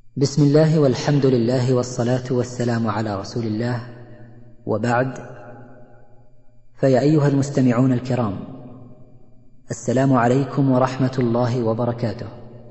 بسم الله والحمد لله والصلاة والسلام على رسول الله، وبعد. فيا أيها المستمعون الكرام، السلام عليكم ورحمة الله وبركاته.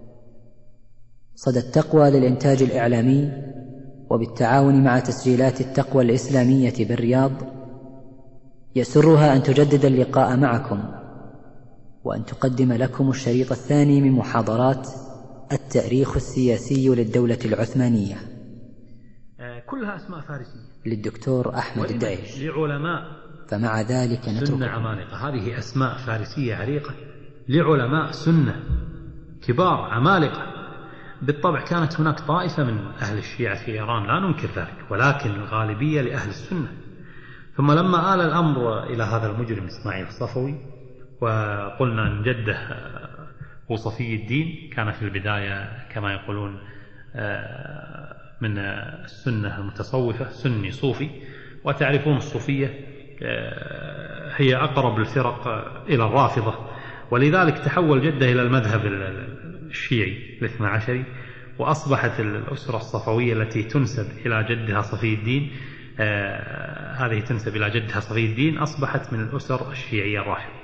صدى التقوى للإنتاج الإعلامي وبالتعاون مع تسجيلات التقوى الإسلامية بالرياض يسرها أن تجدد اللقاء معكم وأن تقدم لكم الشريط الثاني من محاضرات التاريخ السياسي للدولة العثمانية، كلها أسماء فارسية للدكتور أحمد الدعيش، لعلماء فمع ذلك سنة عمالقة. هذه أسماء فارسية عريقة لعلماء سنة كبار عمالقة. بالطبع كانت هناك طائفة من أهل الشيعة في إيران لا ننكر ذلك، ولكن الغالبية لأهل السنة. ثم لما آل الأمر إلى هذا المجرم إسماعيل الصفوي، وقلنا أن جده هو صفي الدين، كان في البداية كما يقولون من السنة المتصوفة، سني صوفي، وتعرفون الصوفية هي أقرب الفرق إلى الرافضة، ولذلك تحول جده إلى المذهب الشيعي الاثنى عشري، وأصبحت الأسرة الصفوية التي تنسب إلى جدها صفي الدين، هذه تنسب إلى جدها صفي الدين، أصبحت من الأسر الشيعية الرافضة.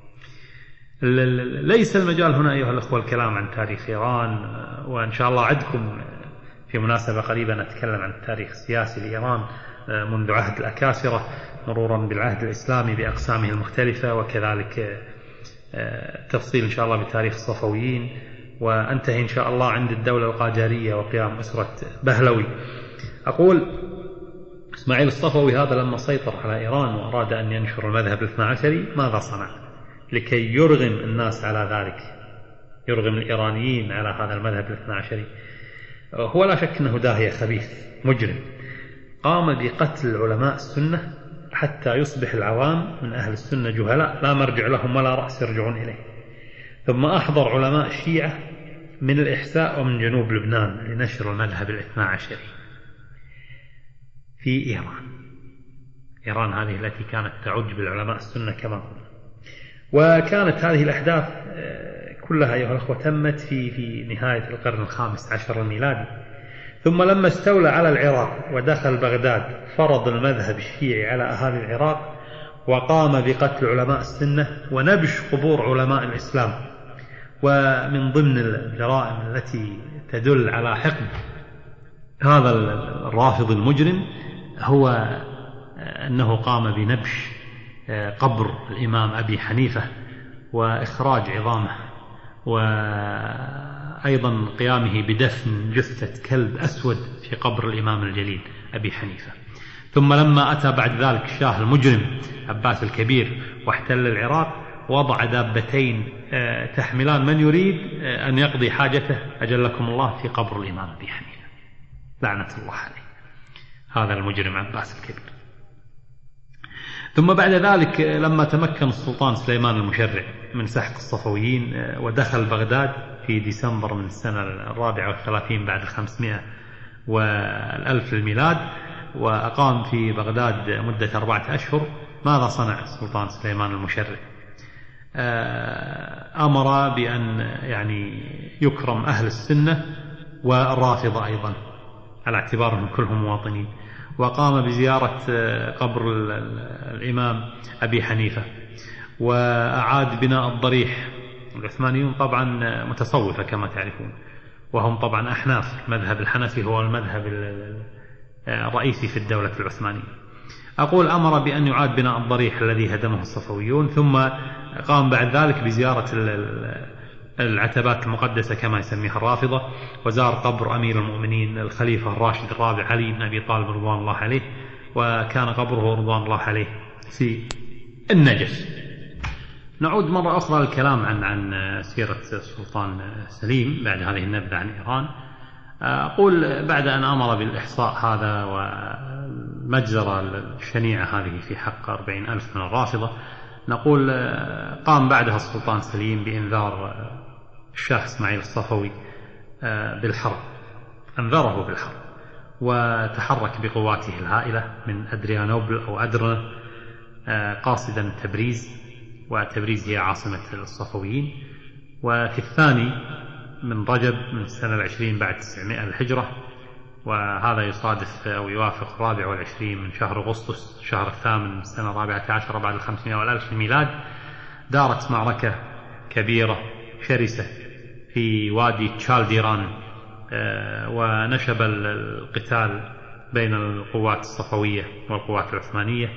ليس المجال هنا أيها الأخوة الكلام عن تاريخ إيران، وإن شاء الله أعدكم في مناسبة قريبة نتكلم عن التاريخ السياسي لإيران منذ عهد الأكاسرة مرورا بالعهد الإسلامي بأقسامه المختلفة، وكذلك تفصيل إن شاء الله بتاريخ الصفويين، وأنتهي إن شاء الله عند الدولة القاجارية وقيام أسرة بهلوي. أقول إسماعيل الصفوي هذا لما سيطر على إيران وأراد أن ينشر المذهب الاثنى عشري ماذا صنع لكي يرغم الناس على ذلك، يرغم الإيرانيين على هذا المذهب الاثنى عشري؟ هو لا شك أنه داهية خبيث مجرم، قام بقتل علماء السنة حتى يصبح العوام من أهل السنة جهلاء لا مرجع لهم ولا رأس يرجعون إليه. ثم أحضر علماء الشيعة من الإحساء ومن جنوب لبنان لنشر المذهب الاثنى عشري في إيران هذه التي كانت تعج بالعلماء السنة كما قلنا. وكانت هذه الأحداث كلها أيها الأخوة تمت في نهاية القرن الخامس عشر الميلادي. ثم لما استولى على العراق ودخل بغداد فرض المذهب الشيعي على أهالي العراق، وقام بقتل علماء السنة ونبش قبور علماء الإسلام. ومن ضمن الجرائم التي تدل على حقد هذا الرافض المجرم هو أنه قام بنبش قبر الإمام أبي حنيفة وإخراج عظامه، وأيضا قيامه بدفن جثة كلب أسود في قبر الإمام الجليل أبي حنيفة. ثم لما أتى بعد ذلك الشاه المجرم عباس الكبير واحتل العراق، وضع دابتين تحملان من يريد أن يقضي حاجته أجلكم الله في قبر الإمام أبي حنيفة، لعنة الله عليه هذا المجرم عباس الكبير. ثم بعد ذلك لما تمكن السلطان سليمان المشرع من سحق الصفويين ودخل بغداد في ديسمبر من السنة 34 بعد 500 والألف الميلاد، وأقام في بغداد مدة 4 أشهر، ماذا صنع السلطان سليمان المشرع؟ أمر بأن يكرم أهل السنة والرافضة أيضا على اعتبارهم كلهم مواطنين، وقام بزيارة قبر الإمام أبي حنيفة، وأعاد بناء الضريح. العثمانيون طبعا متصوفة كما تعرفون، وهم طبعا أحناف، المذهب الحنفي هو المذهب الرئيسي في الدولة العثمانية. أقول أمر بأن يعاد بناء الضريح الذي هدمه الصفويون، ثم قام بعد ذلك بزيارة العتبات المقدسة كما يسميها الرافضة، وزار قبر أمير المؤمنين الخليفة الراشد الرابع علي بن أبي طالب رضوان الله عليه، وكان قبره رضوان الله عليه في النجف. نعود مرة أخرى للكلام عن سيرة السلطان سليم بعد هذه النبذة عن إيران. أقول بعد أن أمر بالإحصاء هذا والمجزرة الشنيعة هذه في حق 40,000 من الرافضة، نقول قام بعدها السلطان سليم بإنذار الشاه إسماعيل الصفوي بالحرب، أنذره بالحرب، وتحرك بقواته الهائلة من أدريانوبل أو أدرنا قاصدا تبريز، وتبريز هي عاصمة الصفويين. وفي الثاني من رجب من السنة 20 بعد 900 الهجرة، وهذا يصادف أو يوافق 24 من شهر أغسطس شهر الثامن من السنة 14 بعد 500 والألف الميلاد. دارت معركة كبيرة شرسة في وادي تشالديران، ونشب القتال بين القوات الصفوية والقوات العثمانية،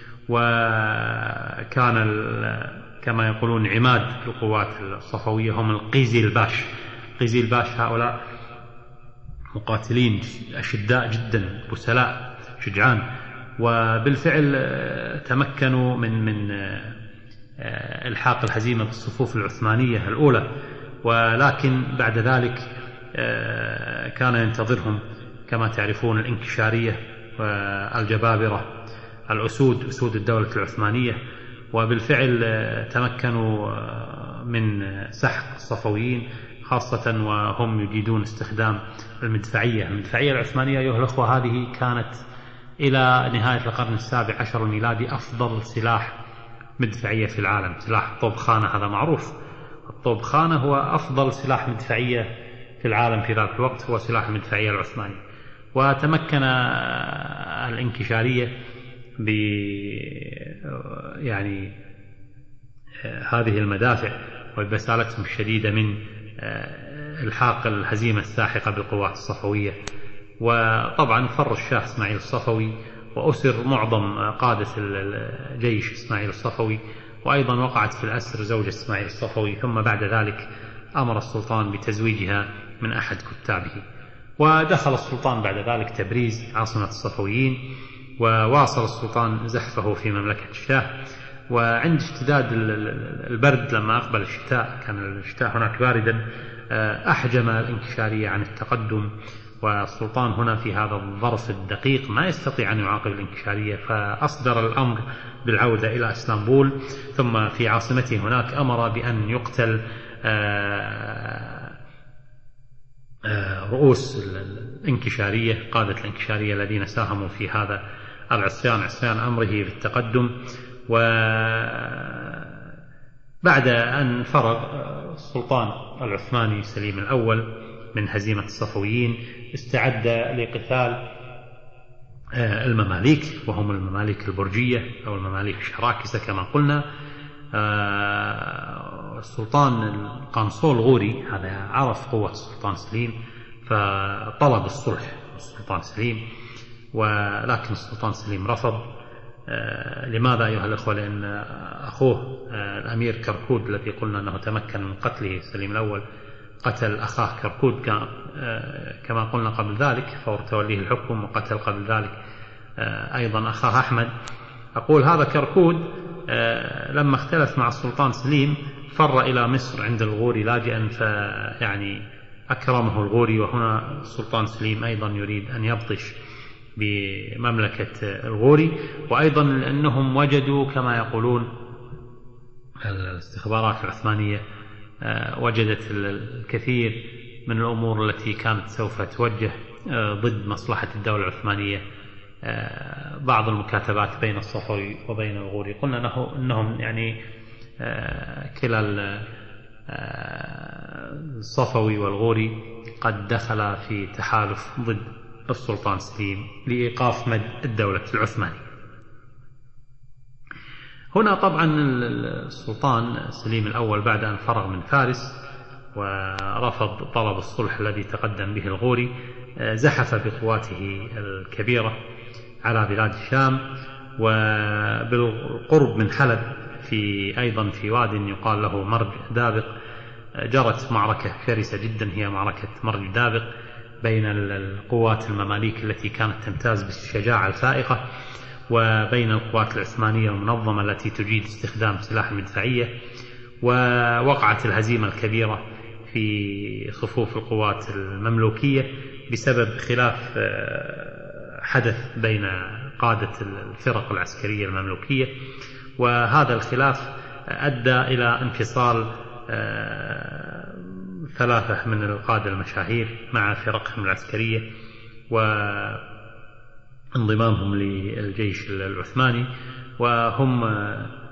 وكان كما يقولون عماد القوات الصفوية هم القيزيلباش. قيزيلباش هؤلاء مقاتلين أشداء جدا، بسلاء شجعان، وبالفعل تمكنوا من إلحاق الهزيمة بالصفوف العثمانية الأولى، ولكن بعد ذلك كان ينتظرهم كما تعرفون الانكشارية والجبابرة الأسود، أسود الدولة العثمانية، وبالفعل تمكنوا من سحق الصفويين، خاصة وهم يجيدون استخدام المدفعية. المدفعية العثمانية أيها الأخوة هذه كانت إلى نهاية القرن السابع عشر الميلادي أفضل سلاح مدفعية في العالم. سلاح الطوبخانة هذا معروف، الطوبخانة هو أفضل سلاح مدفعية في العالم في ذلك الوقت، هو سلاح المدفعية العثماني. وتمكن الانكشارية ب يعني هذه المدافع وبسالتهم الشديدة من الحاق الهزيمة الساحقة بالقوات الصفوية. وطبعا فر الشاه إسماعيل الصفوي، وأسر معظم قادة الجيش إسماعيل الصفوي، وأيضا وقعت في الأسر زوجة إسماعيل الصفوي. ثم بعد ذلك أمر السلطان بتزويجها من أحد كتابه، ودخل السلطان بعد ذلك تبريز عاصمة الصفويين، وواصل السلطان زحفه في مملكة الشاه. وعند اشتداد البرد لما أقبل الشتاء، كان الشتاء هناك باردا، أحجم الانكشارية عن التقدم، والسلطان هنا في هذا الظرف الدقيق ما يستطيع أن يعاقب الانكشارية، فأصدر الأمر بالعودة إلى اسطنبول. ثم في عاصمته هناك أمر بأن يقتل رؤوس الانكشارية، قادة الانكشارية الذين ساهموا في هذا العصيان، عصيان أمره بالتقدم. وبعد أن فرغ السلطان العثماني سليم الأول من هزيمة الصفويين، استعد لقتال المماليك، وهم المماليك البرجية أو المماليك الشراكسة كما قلنا. السلطان القنصول غوري هذا عرف قوة السلطان سليم، فطلب الصلح السلطان سليم، ولكن السلطان سليم رفض. لماذا أيها الأخوة؟ لأن أخوه الأمير كركود الذي قلنا أنه تمكن من قتله سليم الأول، قتل أخاه كركود كما قلنا قبل ذلك، فور توليه الحكم، وقتل قبل ذلك أيضا أخاه أحمد. أقول هذا كركود لما اختلف مع السلطان سليم فر إلى مصر عند الغوري لاجئا، فيعني أكرمه الغوري. وهنا السلطان سليم أيضا يريد أن يبطش بمملكة الغوري، وأيضا أنهم وجدوا كما يقولون الاستخبارات العثمانية وجدت الكثير من الأمور التي كانت سوف توجه ضد مصلحة الدولة العثمانية، بعض المكاتبات بين الصفوي وبين الغوري. قلنا أنهم يعني كلا الصفوي والغوري قد دخل في تحالف ضد السلطان سليم لإيقاف مد الدولة العثمانية. هنا طبعا السلطان سليم الأول بعد أن فرغ من فارس ورفض طلب الصلح الذي تقدم به الغوري، زحف بقواته الكبيرة على بلاد الشام، وبالقرب من حلب أيضا في واد يقال له مرج دابق جرت معركة شرسة جدا، هي معركة مرج دابق بين القوات المماليك التي كانت تمتاز بالشجاعة الفائقة وبين القوات العثمانية المنظمة التي تجيد استخدام سلاح المدفعية. ووقعت الهزيمة الكبيرة في صفوف القوات المملوكية بسبب خلاف حدث بين قادة الفرق العسكرية المملوكية، وهذا الخلاف أدى إلى انفصال ثلاثة من القادة المشاهير مع فرقهم العسكرية وانضمامهم للجيش العثماني، وهم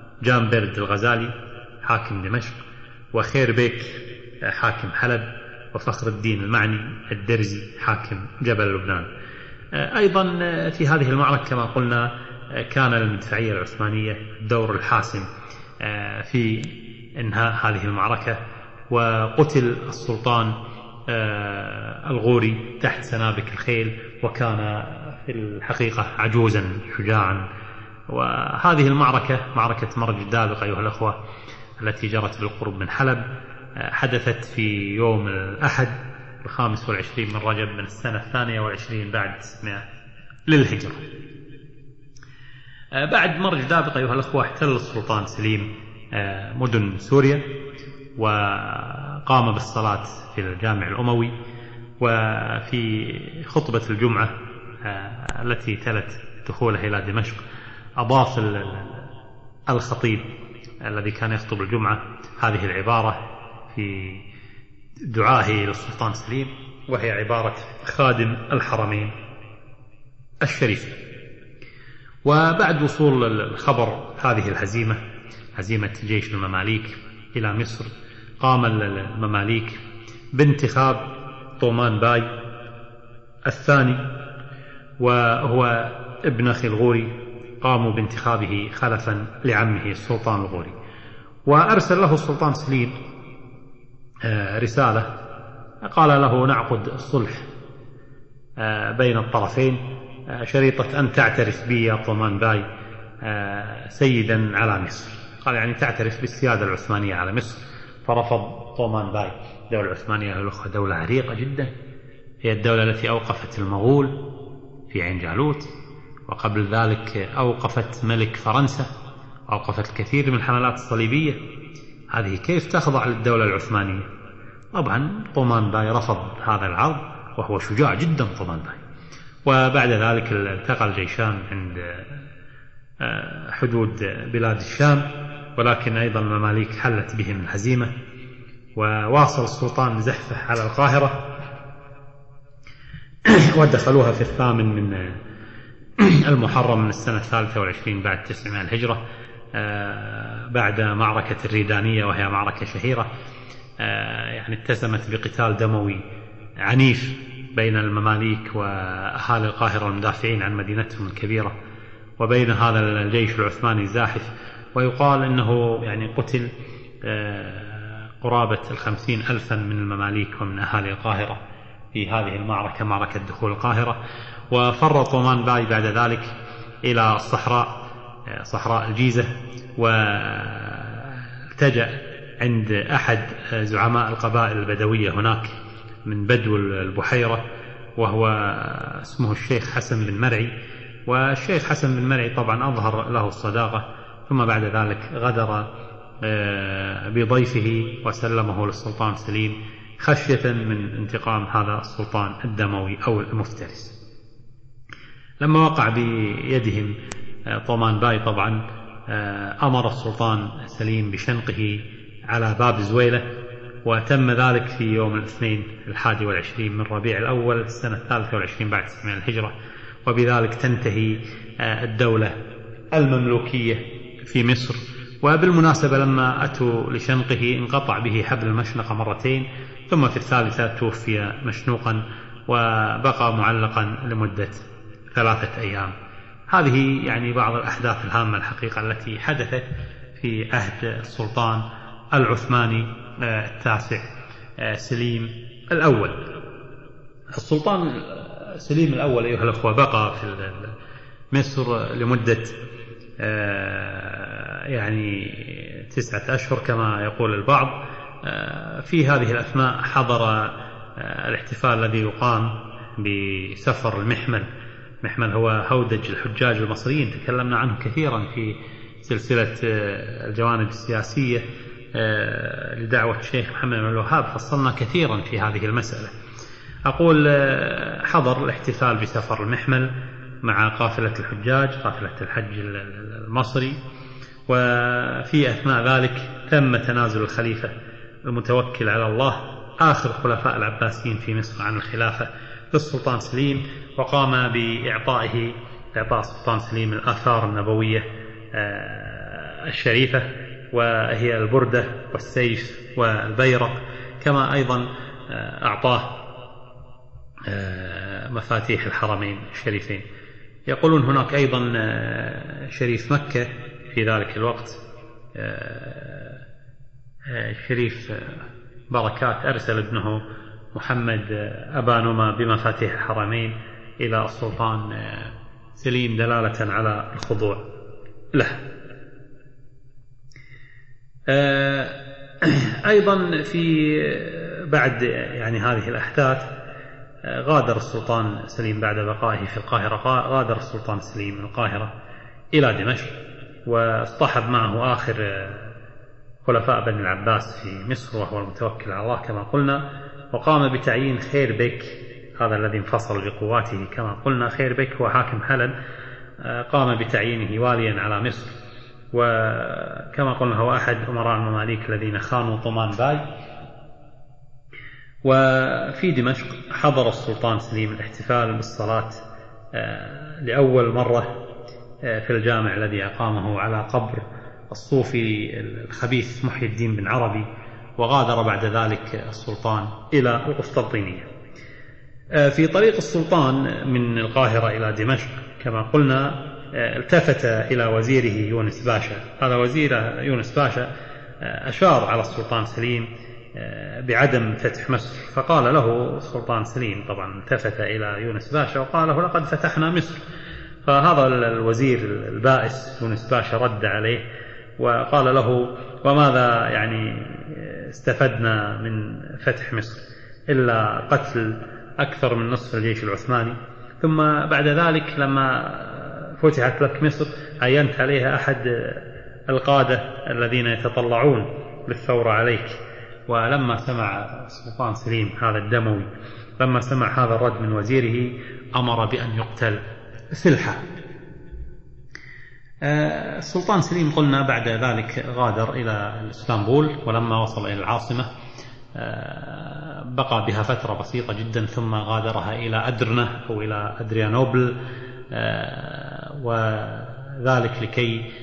جامبرد الغزالي حاكم دمشق، وخير بيك حاكم حلب، وفخر الدين المعني الدرزي حاكم جبل لبنان. أيضا في هذه المعركة كما قلنا كان للمدفعية العثمانية الدور الحاسم في إنهاء هذه المعركة، وقتل السلطان الغوري تحت سنابك الخيل، وكان في الحقيقة عجوزا شجاعا. وهذه المعركة معركة مرج الدابق أيها الأخوة التي جرت بالقرب من حلب حدثت في يوم الأحد 25 من رجب من السنة 22 بعد 900 للهجرة. بعد مرج دابق أيها الأخوة احتل السلطان سليم مدن سوريا، وقام بالصلاة في الجامع الأموي. وفي خطبة الجمعة التي تلت دخوله إلى دمشق أضاف الخطيب الذي كان يخطب الجمعة هذه العبارة في دعائه للسلطان سليم، وهي عبارة خادم الحرمين الشريفين. وبعد وصول الخبر هذه الهزيمة، هزيمة جيش المماليك إلى مصر، قام المماليك بانتخاب طومان باي الثاني، وهو ابن أخي الغوري، قاموا بانتخابه خلفا لعمه السلطان الغوري. وأرسل له السلطان سليم رسالة قال له نعقد الصلح بين الطرفين شريطة أن تعترف بي يا طومان باي سيدا على مصر. قال يعني تعترف بالسيادة العثمانية على مصر. فرفض طومان باي. الدولة العثمانية الأخوة دولة عريقة جدا، هي الدولة التي أوقفت المغول في عين جالوت، وقبل ذلك أوقفت ملك فرنسا، أوقفت الكثير من الحملات الصليبية. هذه كيف تخضع للدولة العثمانية؟ طبعا طومان باي رفض هذا العرض، وهو شجاع جدا طومان باي. وبعد ذلك التقى الجيشان عند حدود بلاد الشام، ولكن أيضا المماليك حلت بهم الهزيمة، وواصل السلطان زحفه على القاهرة ودخلوها في 8 من المحرم من السنة 23 بعد 900 الهجرة، بعد معركة الريدانية، وهي معركة شهيرة يعني اتسمت بقتال دموي عنيف بين المماليك وأهالي القاهرة المدافعين عن مدينتهم الكبيرة، وبين هذا الجيش العثماني الزاحف. ويقال أنه يعني قتل قرابة 50,000 من المماليك ومن أهالي القاهرة في هذه المعركة، معركة دخول القاهرة. وفر طومان باي بعد ذلك إلى صحراء الجيزة، والتجأ عند أحد زعماء القبائل البدوية هناك من بدو البحيرة، وهو اسمه الشيخ حسن بن مرعي. والشيخ حسن بن مرعي طبعا أظهر له الصداقة، ثم بعد ذلك غدر بضيفه وسلمه للسلطان سليم خشية من انتقام هذا السلطان الدموي أو المفترس. لما وقع بيدهم طومان باي طبعا أمر السلطان سليم بشنقه على باب زويلة، وتم ذلك في يوم الاثنين 21 من ربيع الأول السنة 23 بعد 900 الهجرة. وبذلك تنتهي الدولة المملوكية في مصر. وبالمناسبة لما أتوا لشنقه انقطع به حبل المشنقة مرتين، ثم في الثالثة توفي مشنوقا وبقى معلقا لمدة 3 أيام. هذه يعني بعض الأحداث الهامة الحقيقة التي حدثت في عهد السلطان العثماني التاسع سليم الأول. السلطان سليم الأول أيها الأخوة بقى في مصر لمدة يعني 9 أشهر كما يقول البعض. في هذه الأثناء حضر الاحتفال الذي يقام بسفر المحمل. محمل هو هودج الحجاج المصريين، تكلمنا عنه كثيرا في سلسلة الجوانب السياسية لدعوة الشيخ محمد بن الوهاب، فصلنا كثيرا في هذه المسألة. أقول حضر الاحتفال بسفر المحمل مع قافلة الحجاج، قافلة الحج المصري. وفي أثناء ذلك تم تنازل الخليفة المتوكل على الله آخر خلفاء العباسيين في مصر عن الخلافة للسلطان سليم، وقام بإعطاء السلطان سليم الآثار النبوية الشريفة، وهي البردة والسيف والبيرق، كما أيضا أعطاه مفاتيح الحرمين الشريفين. يقولون هناك أيضا شريف مكة في ذلك الوقت، شريف بركات، أرسل ابنه محمد أبا نما بمفاتيح الحرمين إلى السلطان سليم دلالة على الخضوع له. أيضا في بعد يعني هذه الأحداث غادر السلطان سليم بعد بقائه في القاهرة، غادر السلطان سليم من القاهرة إلى دمشق، واصطحب معه آخر خلفاء بني العباس في مصر وهو المتوكل على الله كما قلنا، وقام بتعيين خير بك، هذا الذي انفصل بقواته كما قلنا. خير بك هو حاكم حلب، قام بتعيينه واليا على مصر، وكما قلنا هو أحد أمراء المماليك الذين خانوا طمان باي. وفي دمشق حضر السلطان سليم الاحتفال بالصلاة لأول مرة في الجامع الذي أقامه على قبر الصوفي الخبيث محي الدين بن عربي، وغادر بعد ذلك السلطان إلى القسطنطينية. في طريق السلطان من القاهرة إلى دمشق كما قلنا التفت إلى وزيره يونس باشا. هذا وزير يونس باشا أشار على السلطان سليم بعدم فتح مصر، فقال له السلطان سليم، طبعا التفت إلى يونس باشا وقال له لقد فتحنا مصر. فهذا الوزير البائس يونس باشا رد عليه وقال له وماذا يعني استفدنا من فتح مصر إلا قتل أكثر من نصف الجيش العثماني، ثم بعد ذلك لما فتحت لك مصر عينت عليها أحد القادة الذين يتطلعون للثورة عليك. ولما سمع السلطان سليم هذا الدموي، لما سمع هذا الرد من وزيره أمر بأن يقتل سلحة. السلطان سليم قلنا بعد ذلك غادر إلى اسطنبول، ولما وصل إلى العاصمة بقى بها فترة بسيطة جدا ثم غادرها إلى أدرنة أو إلى أدريانوبل، وذلك لكي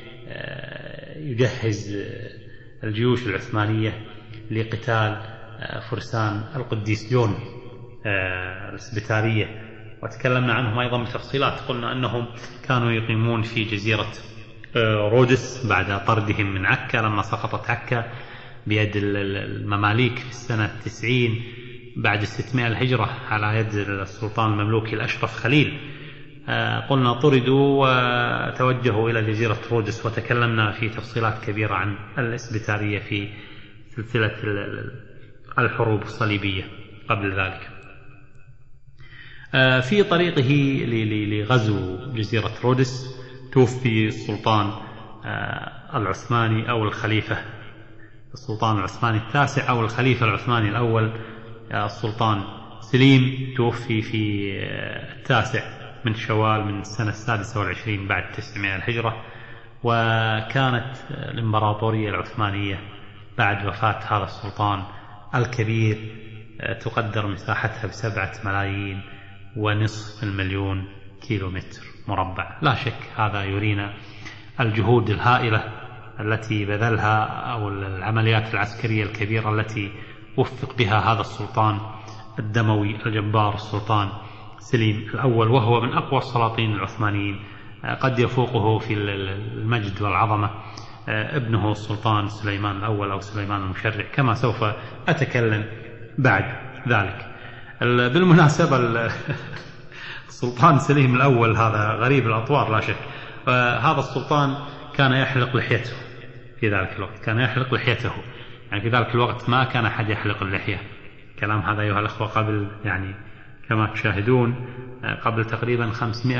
يجهز الجيوش العثمانية لقتال فرسان القديسيون الإسبيتارية، وتكلمنا عنهم أيضا بتفصيلات. قلنا أنهم كانوا يقيمون في جزيرة رودس بعد طردهم من عكا لما سقطت عكا بيد المماليك في السنة 90 بعد 600 الهجرة على يد السلطان المملوكي الأشرف خليل. قلنا طردوا وتوجهوا إلى جزيرة رودس، وتكلمنا في تفصيلات كبيرة عن الإسبيتارية في سلسلة الحروب الصليبية قبل ذلك. في طريقه لغزو جزيرة رودس توفي السلطان العثماني أو الخليفة، السلطان العثماني التاسع أو الخليفة العثماني الأول السلطان سليم، توفي في 9 من شوال من السنة 26 بعد 900 الهجرة. وكانت الإمبراطورية العثمانية بعد وفاة هذا السلطان الكبير تقدر مساحتها ب7 ملايين ونصف المليون كيلومتر مربع. لا شك هذا يرينا الجهود الهائلة التي بذلها أو العمليات العسكرية الكبيرة التي وفق بها هذا السلطان الدموي الجبار السلطان سليم الأول، وهو من أقوى السلاطين العثمانيين، قد يفوقه في المجد والعظمة ابنه السلطان سليمان الأول أو سليمان المشرع كما سوف أتكلم بعد ذلك. بالمناسبة السلطان سليم الأول هذا غريب الأطوار لا شك. هذا السلطان كان يحلق لحيته في ذلك الوقت، كان يحلق لحيته، يعني في ذلك الوقت ما كان أحد يحلق اللحية. كلام هذا أيها الأخوة قبل يعني كما تشاهدون قبل تقريبا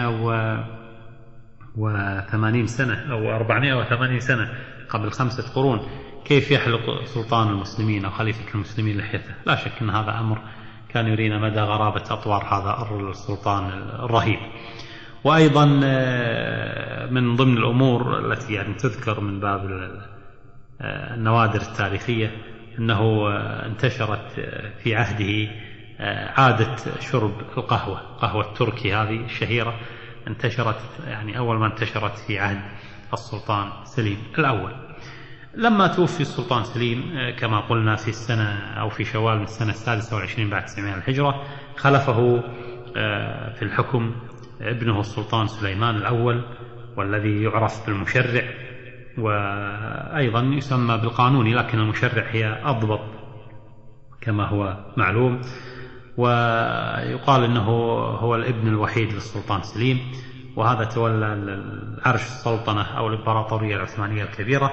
580 سنة أو 480 سنة، قبل 5 قرون، كيف يحلق سلطان المسلمين أو خليفة المسلمين لحيته؟ لا شك أن هذا أمر كان يرينا مدى غرابة أطوار هذا السلطان الرهيب. وأيضا من ضمن الأمور التي يعني تذكر من باب النوادر التاريخية أنه انتشرت في عهده عادة شرب القهوة، قهوة التركي هذه الشهيرة، انتشرت يعني أول ما انتشرت في عهد السلطان سليم الأول. لما توفي السلطان سليم كما قلنا في السنة أو في شوال من السنة 26 بعد 900 الهجرة، خلفه في الحكم ابنه السلطان سليمان الأول، والذي يعرف بالمشرع، وأيضا يسمى بالقانوني، لكن المشرع هي أضبط كما هو معلوم. ويقال أنه هو الابن الوحيد للسلطان سليم، وهذا تولى العرش السلطنة أو الإمبراطورية العثمانية الكبيرة،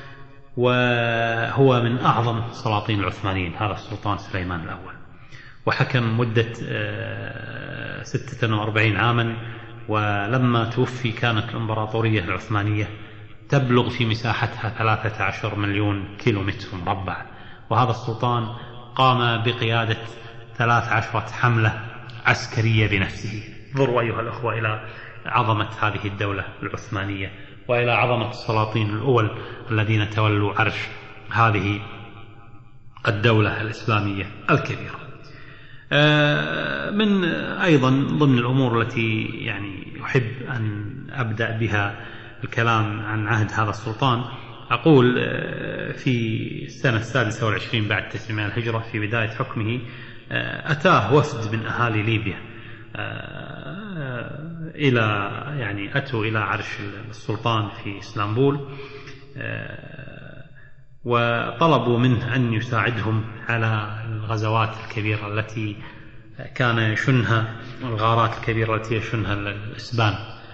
وهو من أعظم السلاطين العثمانيين هذا السلطان سليمان الأول، وحكم مدة 46 عاما. ولما توفي كانت الإمبراطورية العثمانية تبلغ في مساحتها 13 مليون كيلومتر مربع، وهذا السلطان قام بقيادة 13 حملة عسكرية بنفسه. انظروا أيها الأخوة إلى عظمة هذه الدولة العثمانية، وإلى عظمة السلاطين الأول الذين تولوا عرش هذه الدولة الإسلامية الكبيرة. من أيضا ضمن الأمور التي يعني أحب أن أبدأ بها الكلام عن عهد هذا السلطان، أقول في السنة 26 بعد 900 الهجرة في بداية حكمه أتاه وفد من أهالي ليبيا أتوا إلى عرش السلطان في اسطنبول، وطلبوا منه أن يساعدهم على الغزوات الكبيرة التي كان يشنها، الغارات الكبيرة التي يشنها الإسبان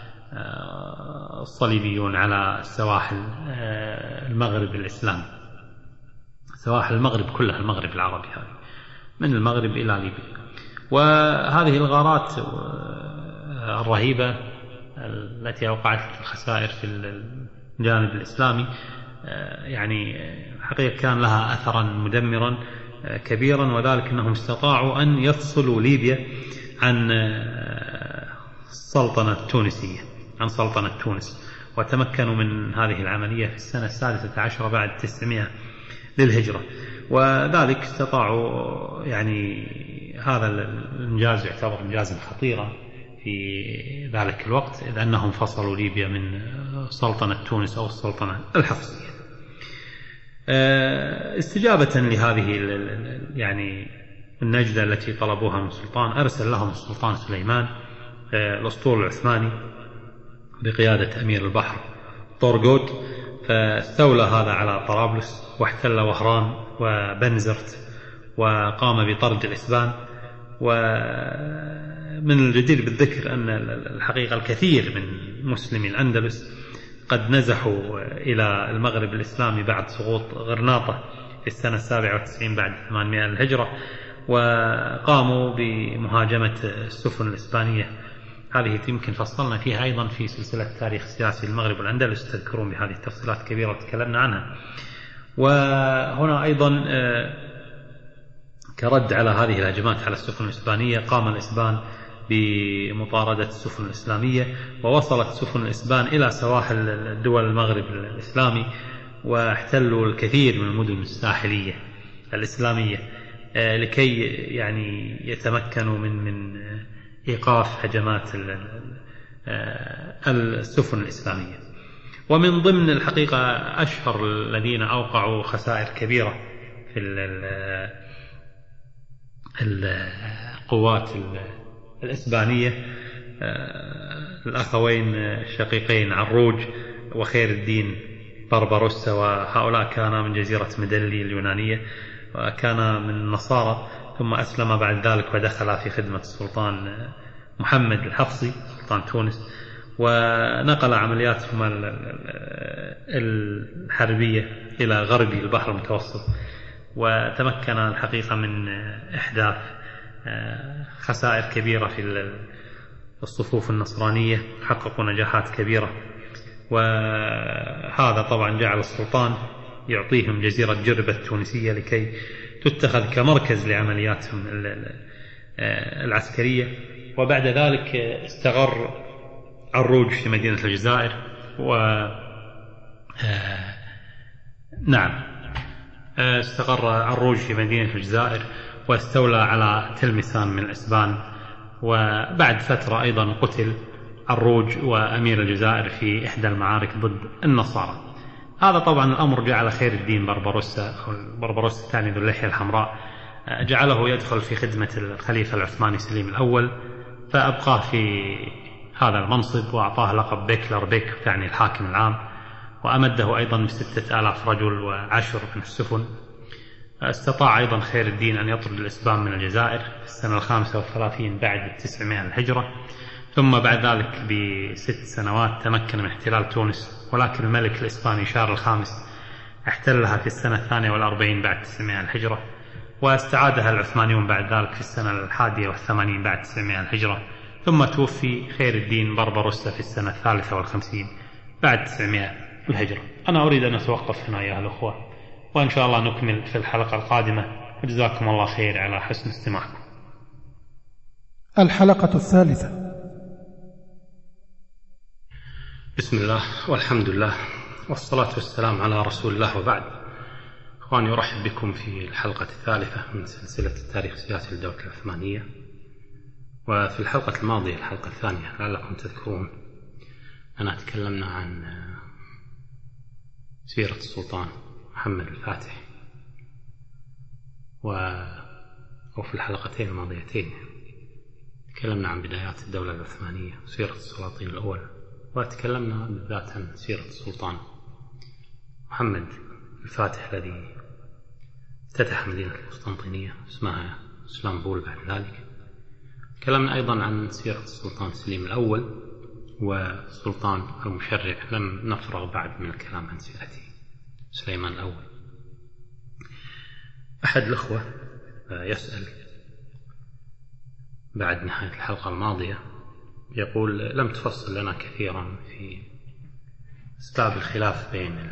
الصليبيون على سواحل المغرب الإسلامي، سواحل المغرب كلها، المغرب العربي هذه من المغرب إلى ليبيا. وهذه الغارات الرهيبة التي أوقعت الخسائر في الجانب الإسلامي يعني حقيقة كان لها أثرا مدمرا كبيرا، وذلك أنهم استطاعوا أن يفصلوا ليبيا عن السلطنة التونسية، عن سلطنة تونس، وتمكنوا من هذه العملية في السنة 16 بعد 900 للهجرة. وذلك استطاعوا يعني هذا الإنجاز يعتبر إنجازا خطيرا في ذلك الوقت، إذ أنهم فصلوا ليبيا من سلطنة تونس أو السلطنة الحفصية. استجابة لهذه يعني النجدة التي طلبوها من السلطان، أرسل لهم السلطان سليمان الأسطول العثماني بقيادة أمير البحر طورغوت، فاستولى هذا على طرابلس واحتل وهران وبنزرت، وقام بطرد الإسبان. ومن الجدير بالذكر أن الحقيقة الكثير من مسلمي الأندلس قد نزحوا إلى المغرب الإسلامي بعد سقوط غرناطة في السنة 97 بعد 800 الهجرة، وقاموا بمهاجمة السفن الإسبانية. هذه يمكن فصلنا فيها أيضا في سلسلة تاريخ السياسي المغرب والأندلس، تذكرون بهذه التفصيلات الكبيرة تكلمنا عنها. وهنا أيضا كرد على هذه الهجمات على السفن الإسبانية قام الإسبان بمطاردة السفن الإسلامية، ووصلت سفن الإسبان إلى سواحل الدول المغرب الإسلامي، واحتلوا الكثير من المدن الساحلية الإسلامية لكي يعني يتمكنوا من إيقاف هجمات السفن الإسلامية. ومن ضمن الحقيقة أشهر الذين أوقعوا خسائر كبيرة في القوات الإسبانية الأخوين الشقيقين عروج وخير الدين بربروسا، وهؤلاء كان من جزيرة مدلي اليونانية، وكان من النصارى، ثم أسلم بعد ذلك ودخل في خدمة السلطان محمد الحفصي سلطان تونس، ونقل عملياتهما الحربية إلى غربي البحر المتوسط، وتمكن الحقيقة من إحداث خسائر كبيرة في الصفوف النصرانية، حققوا نجاحات كبيرة. وهذا طبعا جعل السلطان يعطيهم جزيرة جربة التونسية لكي تتخذ كمركز لعملياتهم العسكرية. وبعد ذلك استقر عروج في مدينة الجزائر، استقر عروج في مدينة الجزائر واستولى على تلمسان من الإسبان. وبعد فترة أيضا قتل عروج وأمير الجزائر في إحدى المعارك ضد النصارى. هذا طبعا الأمر جعل خير الدين بربروسا، أو بربروسا الثاني ذو اللحية الحمراء، جعله يدخل في خدمة الخليفة العثماني سليم الأول، فأبقاه في هذا المنصب وأعطاه لقب بيكلر بيك تعني الحاكم العام، وأمده أيضا ب6,000 رجل و10 من السفن. استطاع أيضا خير الدين أن يطرد الإسبان من الجزائر في السنة 35 بعد 900 الهجرة، ثم بعد ذلك ب6 سنوات تمكن من احتلال تونس، ولكن الملك الإسباني شارل الخامس احتلها في السنة 42 بعد 900 الهجرة، واستعادها العثمانيون بعد ذلك في السنة 81 بعد 900 الهجرة، ثم توفي خير الدين بربروسا في السنة 53 بعد 900 الهجرة. أنا أريد أن أتوقف هنا أيها الأخوة، وإن شاء الله نكمل في الحلقة القادمة، وجزاكم الله خير على حسن استماعكم. الحلقة الثالثة. بسم الله والحمد لله والصلاة والسلام على رسول الله، وبعد. أخواني، أرحب بكم في الحلقة الثالثة من سلسلة التاريخ السياسي للدولة العثمانية. وفي الحلقة الماضية، الحلقة الثانية لعلكم تذكرون، أنا تكلمنا عن سيرة السلطان محمد الفاتح، وفي الحلقتين الماضيتين تكلمنا عن بدايات الدولة العثمانية وسيرة السلاطين الأول، وتكلمنا بالذات عن سيرة السلطان محمد الفاتح الذي افتتح مدينة القسطنطينية اسمها اسطنبول بعد ذلك. تكلمنا أيضا عن سيرة السلطان سليم الأول والسلطان المشرع، لم نفرغ بعد من الكلام عن سيرته سليمان الأول. أحد الأخوة يسأل بعد نهاية الحلقة الماضية، يقول: لم تفصل لنا كثيرا في أسباب الخلاف بين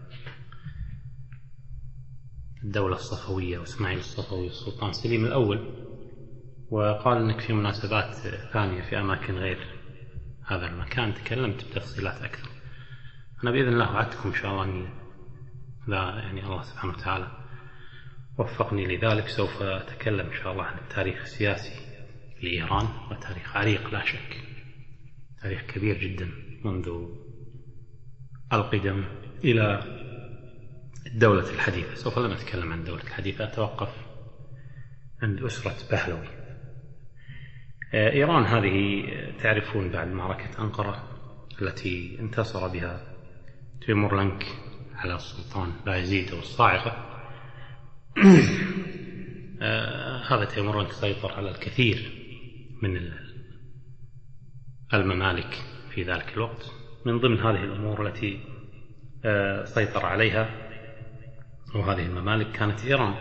الدولة الصفوية وإسماعيل الصفوي والسلطان سليم الأول، وقال أنك في مناسبات ثانية في أماكن غير هذا المكان تكلمت بتفصيلات أكثر. أنا بإذن الله وعدتكم إن شاء الله أني الله سبحانه وتعالى وفقني لذلك، سوف أتكلم إن شاء الله عن التاريخ السياسي لإيران، وتاريخ عريق لا شك، تاريخ كبير جدا منذ القدم إلى الدولة الحديثة. سوف لا نتكلم عن الدولة الحديثة، أتوقف عند أسرة بهلوي. إيران هذه تعرفون بعد معركة أنقرة التي انتصر بها تيمورلنك على السلطان بايزيد والصاعقة، هذا تيمورلنك سيطر على الكثير من الممالك في ذلك الوقت. من ضمن هذه الأمور التي سيطر عليها وهذه الممالك كانت إيران.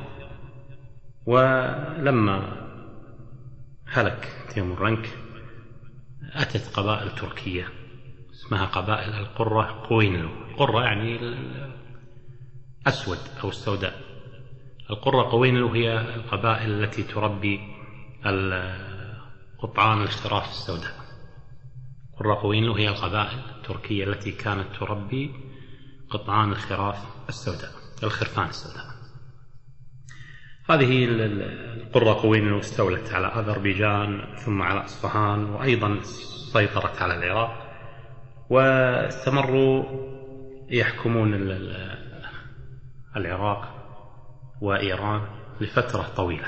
ولما هلك تيمورلنك أتت قبائل تركية اسمها قبائل القرة قوينلو. القرة يعني الأسود أو السوداء. القرة قوينلو هي القبائل التي تربي قطعان الخراف السوداء. القرة قوينلو هي القبائل التركية التي كانت تربي قطعان الخراف السوداء، الخرفان السوداء. هذه القرة قوينلو استولت على أذربيجان ثم على أصفهان، وأيضا سيطرت على العراق، واستمروا يحكمون العراق وإيران لفترة طويلة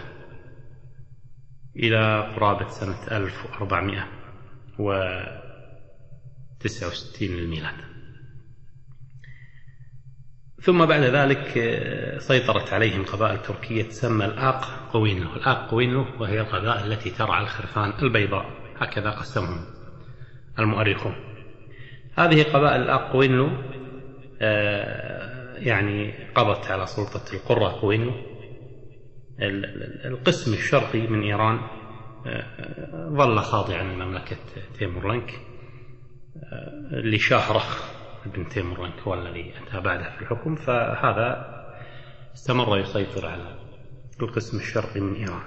إلى قرابة سنة 1469 للميلاد. ثم بعد ذلك سيطرت عليهم قبائل تركية تسمى الآق قوينلو. الآق قوينلو وهي القبائل التي ترعى الخرفان البيضاء، هكذا قسمهم المؤرخون. هذه قبائل الآق قوينلو قضت على سلطة القرة قوينلو. القسم الشرقي من إيران ظل خاضعا لمملكة تيمورلنك لشاهرخ ابن تيمورلنك هو الذي أتى بعده في الحكم، فهذا استمر يسيطر على القسم الشرقي من إيران.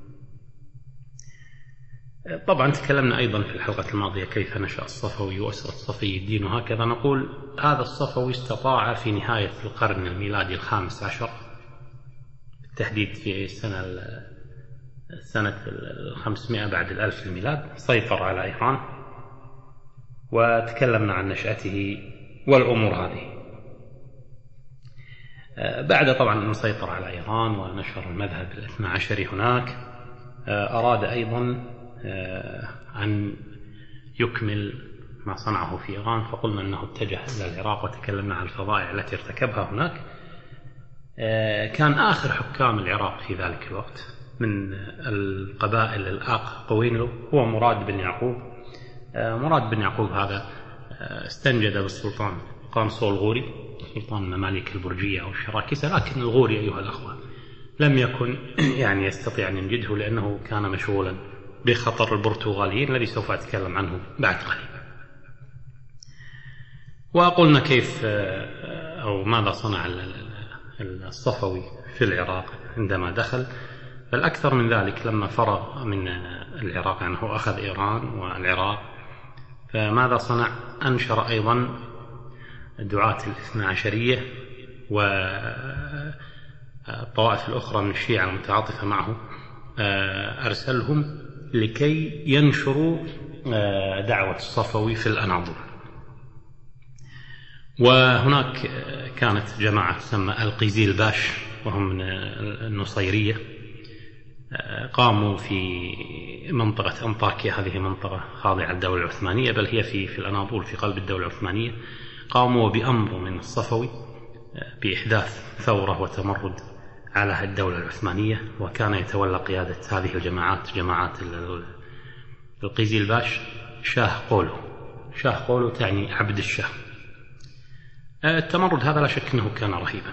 طبعا تكلمنا أيضا في الحلقة الماضية كيف نشأ الصفوي وأسرة صفي الدين، وهكذا نقول هذا الصفوي استطاع في نهاية القرن الميلادي ال15 بالتحديد في سنة 500 بعد 1000 الميلاد سيطر على إيران، وتكلمنا عن نشأته والأمور هذه. بعد طبعا أن سيطر على إيران ونشر المذهب الاثنى عشري هناك، أراد أيضا أن يكمل ما صنعه في إيران، فقلنا أنه اتجه إلى العراق وتكلمنا عن الفظائع التي ارتكبها هناك. كان آخر حكام العراق في ذلك الوقت من القبائل الآق قوينلو هو مراد بن يعقوب. مراد بن يعقوب هذا استنجد بالسلطان قانصو الغوري، سلطان المماليك البرجية أو الشراكسة، لكن الغوري أيها الأخوة لم يكن يعني يستطيع أن ينجده لأنه كان مشغولا بخطر البرتغاليين الذي سوف أتكلم عنه بعد قليل. وقلنا كيف أو ماذا صنع الصفوي في العراق عندما دخل، بل أكثر من ذلك لما فرغ من العراق، يعني هو أخذ إيران والعراق، فماذا صنع؟ أنشر أيضا دعاة الاثنى عشرية والطوائف الأخرى من الشيعة المتعاطفة معه، أرسلهم لكي ينشروا دعوة الصفوي في الأناضول. وهناك كانت جماعة تسمى القيزيل باش وهم من النصيرية، قاموا في منطقة أنطاكيا، هذه منطقة خاضعة للدولة العثمانية بل هي في الأناضول في قلب الدولة العثمانية. قاموا بأمر من الصفوي بإحداث ثورة وتمرد على الدولة العثمانية، وكان يتولى قيادة هذه الجماعات جماعات القيزيل باش شاه قولو. شاه قولو تعني عبد الشاه. التمرد هذا لا شك أنه كان رهيبا،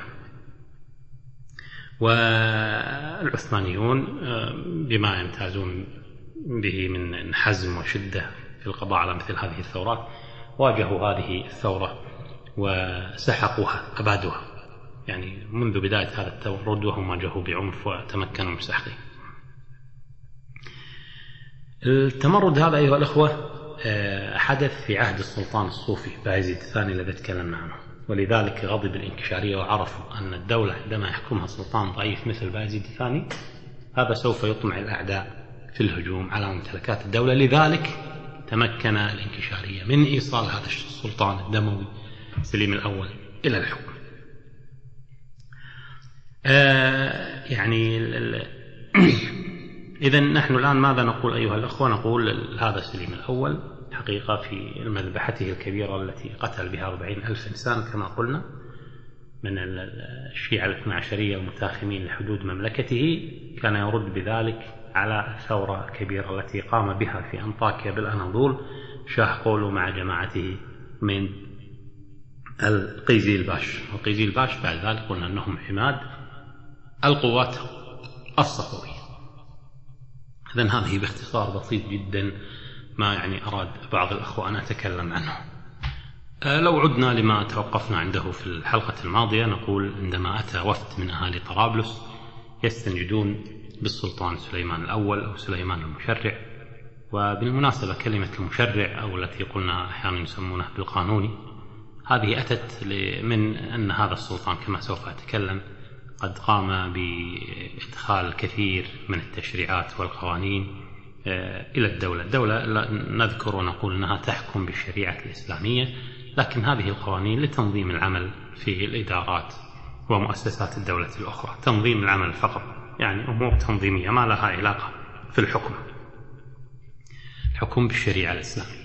والعثمانيون بما يمتازون به من حزم وشدة في القضاء على مثل هذه الثورات واجهوا هذه الثورة وسحقوها أبادوها، يعني منذ بداية هذا التمرد وهم واجهوا بعنف وتمكنوا من سحقه. التمرد هذا أيها الأخوة حدث في عهد السلطان الصوفي بايزيد الثاني الذي تكلمنا عنه، ولذلك غضب الانكشارية وعرفوا أن الدولة عندما يحكمها سلطان ضعيف مثل بايزيد الثاني هذا سوف يطمع الأعداء في الهجوم على ممتلكات الدولة، لذلك تمكن الانكشارية من إيصال هذا السلطان الدموي سليم الأول إلى الحكم. يعني إذن نحن الآن ماذا نقول أيها الأخوة؟ نقول هذا سليم الأول حقيقة في مذبحته الكبيرة التي قتل بها 40,000 إنسان كما قلنا من الشيعة الاثنى عشرية المتاخمين لحدود مملكته، كان يرد بذلك على الثورة الكبيرة التي قام بها في أنطاكيا بالأناضول شاه قولو مع جماعته من القيزيل باش. القيزيل باش بعد ذلك قلنا أنهم حماد القوات الصفوية. إذن هذه باختصار بسيط جدا ما يعني أراد بعض الأخوة أن أتكلم عنه. لو عدنا لما توقفنا عنده في الحلقة الماضية، نقول عندما أتى وفد من أهالي طرابلس يستنجدون بالسلطان سليمان الأول أو سليمان المشرع، وبالمناسبة كلمة المشرع أو التي قلنا أحيانا يسمونها بالقانوني هذه أتت من أن هذا السلطان كما سوف أتكلم قد قام بإدخال الكثير من التشريعات والقوانين إلى الدولة. الدولة نذكر ونقول أنها تحكم بالشريعة الإسلامية، لكن هذه القوانين لتنظيم العمل في الإدارات ومؤسسات الدولة الأخرى، تنظيم العمل فقط، يعني أمور تنظيمية ما لها علاقة في الحكم، الحكم بالشريعة الإسلامية.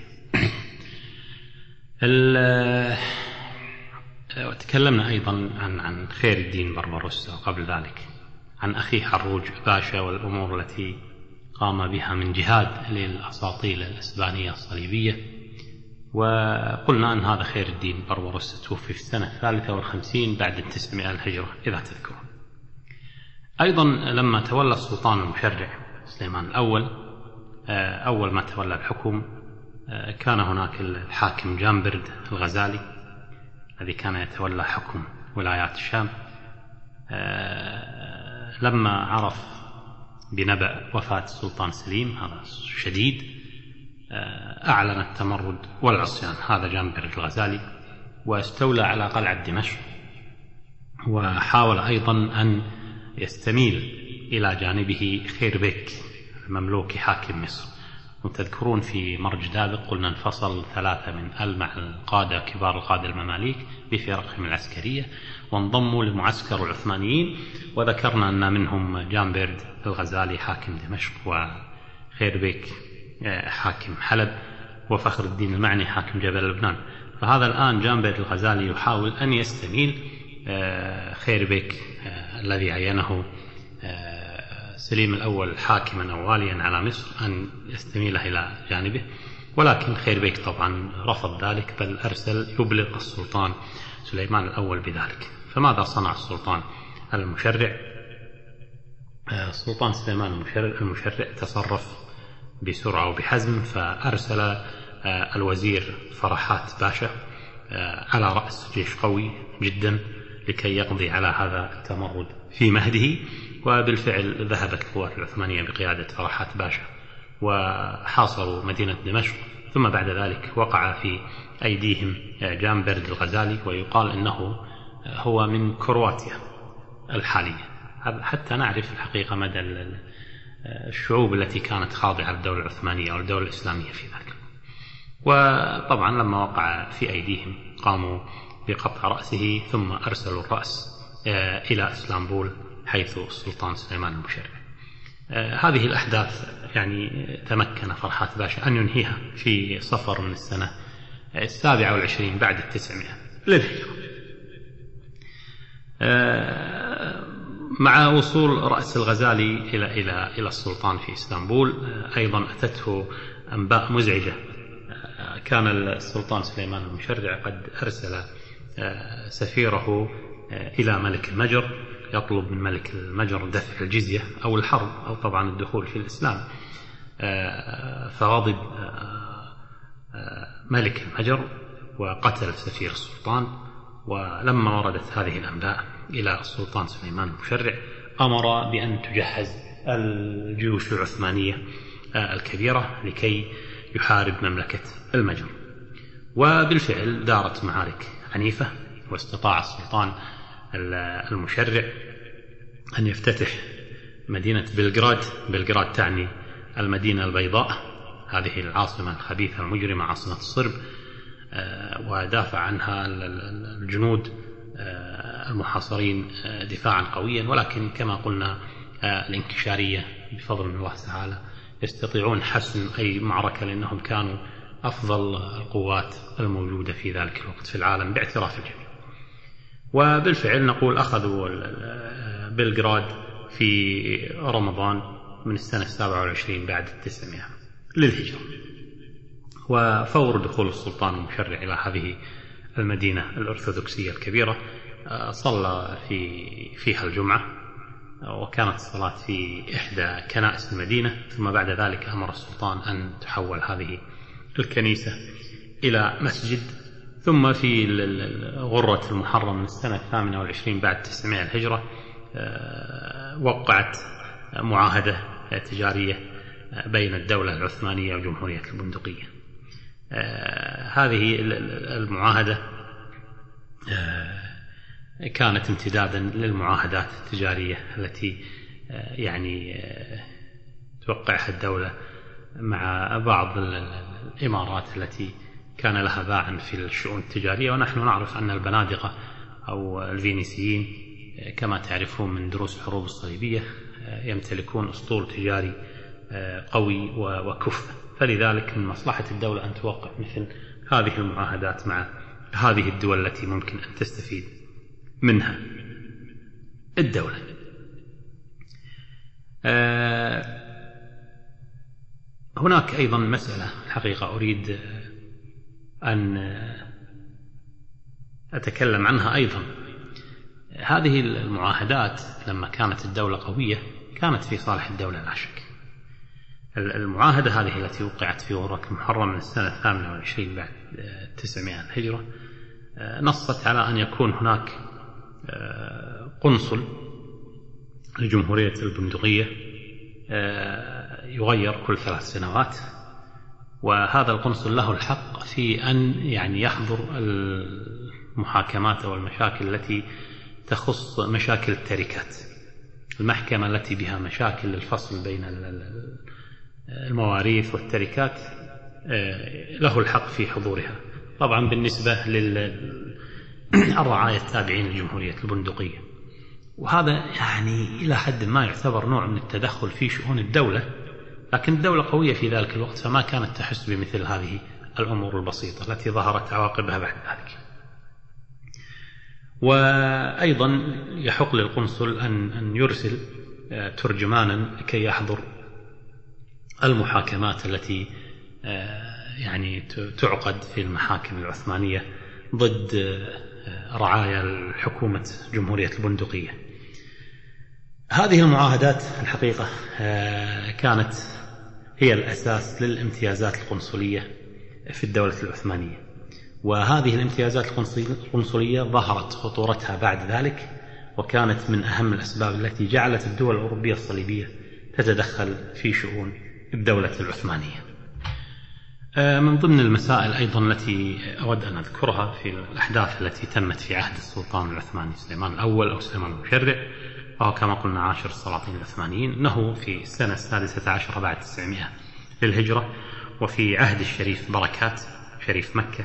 وتكلمنا أيضا عن خير الدين بربروسا، وقبل ذلك عن أخيه حروج باشا والأمور التي قام بها من جهاد للأساطيل الإسبانية الصليبية. وقلنا أن هذا خير الدين بربروسا توفي في السنة 53 بعد 900 الهجرة إذا تذكرون. أيضا لما تولى السلطان المشرع سليمان الأول أول ما تولى الحكم كان هناك الحاكم جامبرد الغزالي الذي كان يتولى حكم ولايات الشام. لما عرف بنبأ وفاة السلطان سليم هذا شديد أعلن التمرد والعصيان هذا جامبرد الغزالي، واستولى على قلعة دمشق، وحاول أيضا أن يستميل إلى جانبه خير بيك المملوكي حاكم مصر، وتذكرون في مرج دابق قلنا انفصل 3 من مع القادة كبار القادة المماليك بفرقهم العسكرية وانضموا لمعسكر العثمانيين، وذكرنا أن منهم جامبرد الغزالي حاكم دمشق، وخيربيك حاكم حلب، وفخر الدين المعني حاكم جبل لبنان. فهذا الآن جامبرد الغزالي يحاول أن يستميل خيربيك الذي عينه سليم الأول حاكما أو واليا على مصر أن يستميله إلى جانبه، ولكن خيربيك طبعا رفض ذلك، بل أرسل يبلغ السلطان سليمان الأول بذلك. فماذا صنع السلطان المشرع؟ السلطان سليمان المشرع تصرف بسرعة وبحزم، فأرسل الوزير فرحات باشا على رأس جيش قوي جدا لكي يقضي على هذا التمرد في مهده. وبالفعل ذهبت القوات العثمانية بقيادة فرحات باشا وحاصروا مدينة دمشق، ثم بعد ذلك وقع في أيديهم جامبرد الغزالي، ويقال أنه هو من كرواتيا الحالية، حتى نعرف الحقيقة مدى الشعوب التي كانت خاضعة للدولة العثمانية أو الدولة الإسلامية في ذلك. وطبعا لما وقع في أيديهم قاموا بقطع رأسه، ثم أرسلوا الرأس إلى إسطنبول حيث السلطان سليمان المشرع. هذه الأحداث يعني تمكن فرحات باشا أن ينهيها في صفر من السنة 27 بعد 900 للهجرة. مع وصول رأس الغزالي إلى السلطان في إسطنبول أيضا أتته أنباء مزعجة. كان السلطان سليمان المشرع قد أرسل سفيره إلى ملك المجر يطلب من ملك المجر دفع الجزية أو الحرب أو طبعا الدخول في الإسلام. فغضب ملك المجر وقتل سفير السلطان. ولما وردت هذه الأنباء إلى السلطان سليمان المشرع أمر بأن تجهز الجيوش العثمانية الكبيرة لكي يحارب مملكة المجر. وبالفعل دارت معارك عنيفة، واستطاع السلطان المشرع أن يفتتح مدينة بلغراد تعني المدينة البيضاء، هذه العاصمة الخبيثة المجرمة عاصمة الصرب، ودافع عنها الجنود المحاصرين دفاعا قويا. ولكن كما قلنا الانكشارية بفضل الله تعالى يستطيعون حسم أي معركة، لأنهم كانوا أفضل القوات الموجودة في ذلك الوقت في العالم باعتراف الجميع. وبالفعل نقول أخذوا بلغراد في رمضان من السنة 27 بعد 900 للهجرة. وفور دخول السلطان المشرع إلى هذه المدينة الأرثوذكسية الكبيرة صلى فيها الجمعة، وكانت الصلاة في إحدى كنائس المدينة. ثم بعد ذلك أمر السلطان أن تحول هذه الكنيسة إلى مسجد. ثم في غرة المحرم من السنة 28 بعد 900 الهجرة وقعت معاهدة تجارية بين الدولة العثمانية وجمهورية البندقية. هذه المعاهدة كانت امتدادا للمعاهدات التجارية التي يعني توقعها الدولة مع بعض الإمارات التي كان لها باعا في الشؤون التجارية. ونحن نعرف أن البنادقة أو الفينيسيين كما تعرفون من دروس الحروب الصليبية يمتلكون أسطول تجاري قوي وكفء، فلذلك من مصلحة الدولة أن توقع مثل هذه المعاهدات مع هذه الدول التي ممكن أن تستفيد منها الدولة. هناك أيضا مسألة الحقيقة أريد أن أتكلم عنها أيضا. هذه المعاهدات لما كانت الدولة قوية كانت في صالح الدولة لا شك. المعاهدة هذه التي وقعت في غرة المحرم من السنة 28 بعد 900 الهجرة نصت على أن يكون هناك قنصل لجمهورية البندقية يغير كل 3 سنوات، وهذا القنصل له الحق في أن يعني يحضر المحاكمات والمشاكل التي تخص مشاكل التركات، المحكمة التي بها مشاكل الفصل بين المواريث والتركات له الحق في حضورها، طبعا بالنسبة للرعاية التابعين للجمهورية البندقية. وهذا يعني إلى حد ما يعتبر نوع من التدخل في شؤون الدولة، لكن الدولة قوية في ذلك الوقت فما كانت تحس بمثل هذه الأمور البسيطة التي ظهرت عواقبها بعد ذلك. وأيضا يحق للقنصل أن يرسل ترجمانا لكي يحضر المحاكمات التي يعني تعقد في المحاكم العثمانية ضد رعايا الحكومة جمهورية البندقية. هذه المعاهدات الحقيقة كانت هي الأساس للامتيازات القنصلية في الدولة العثمانية، وهذه الامتيازات القنصلية ظهرت خطورتها بعد ذلك، وكانت من أهم الأسباب التي جعلت الدول الأوروبية الصليبية تتدخل في شؤون الدولة العثمانية. من ضمن المسائل أيضا التي أود أن أذكرها في الأحداث التي تمت في عهد السلطان العثماني سليمان الأول أو سليمان المشرع، وهو كما قلنا عاشر السلاطين العثمانيين، أنه في السنة 16 بعد 900 للهجرة وفي عهد الشريف بركات شريف مكة،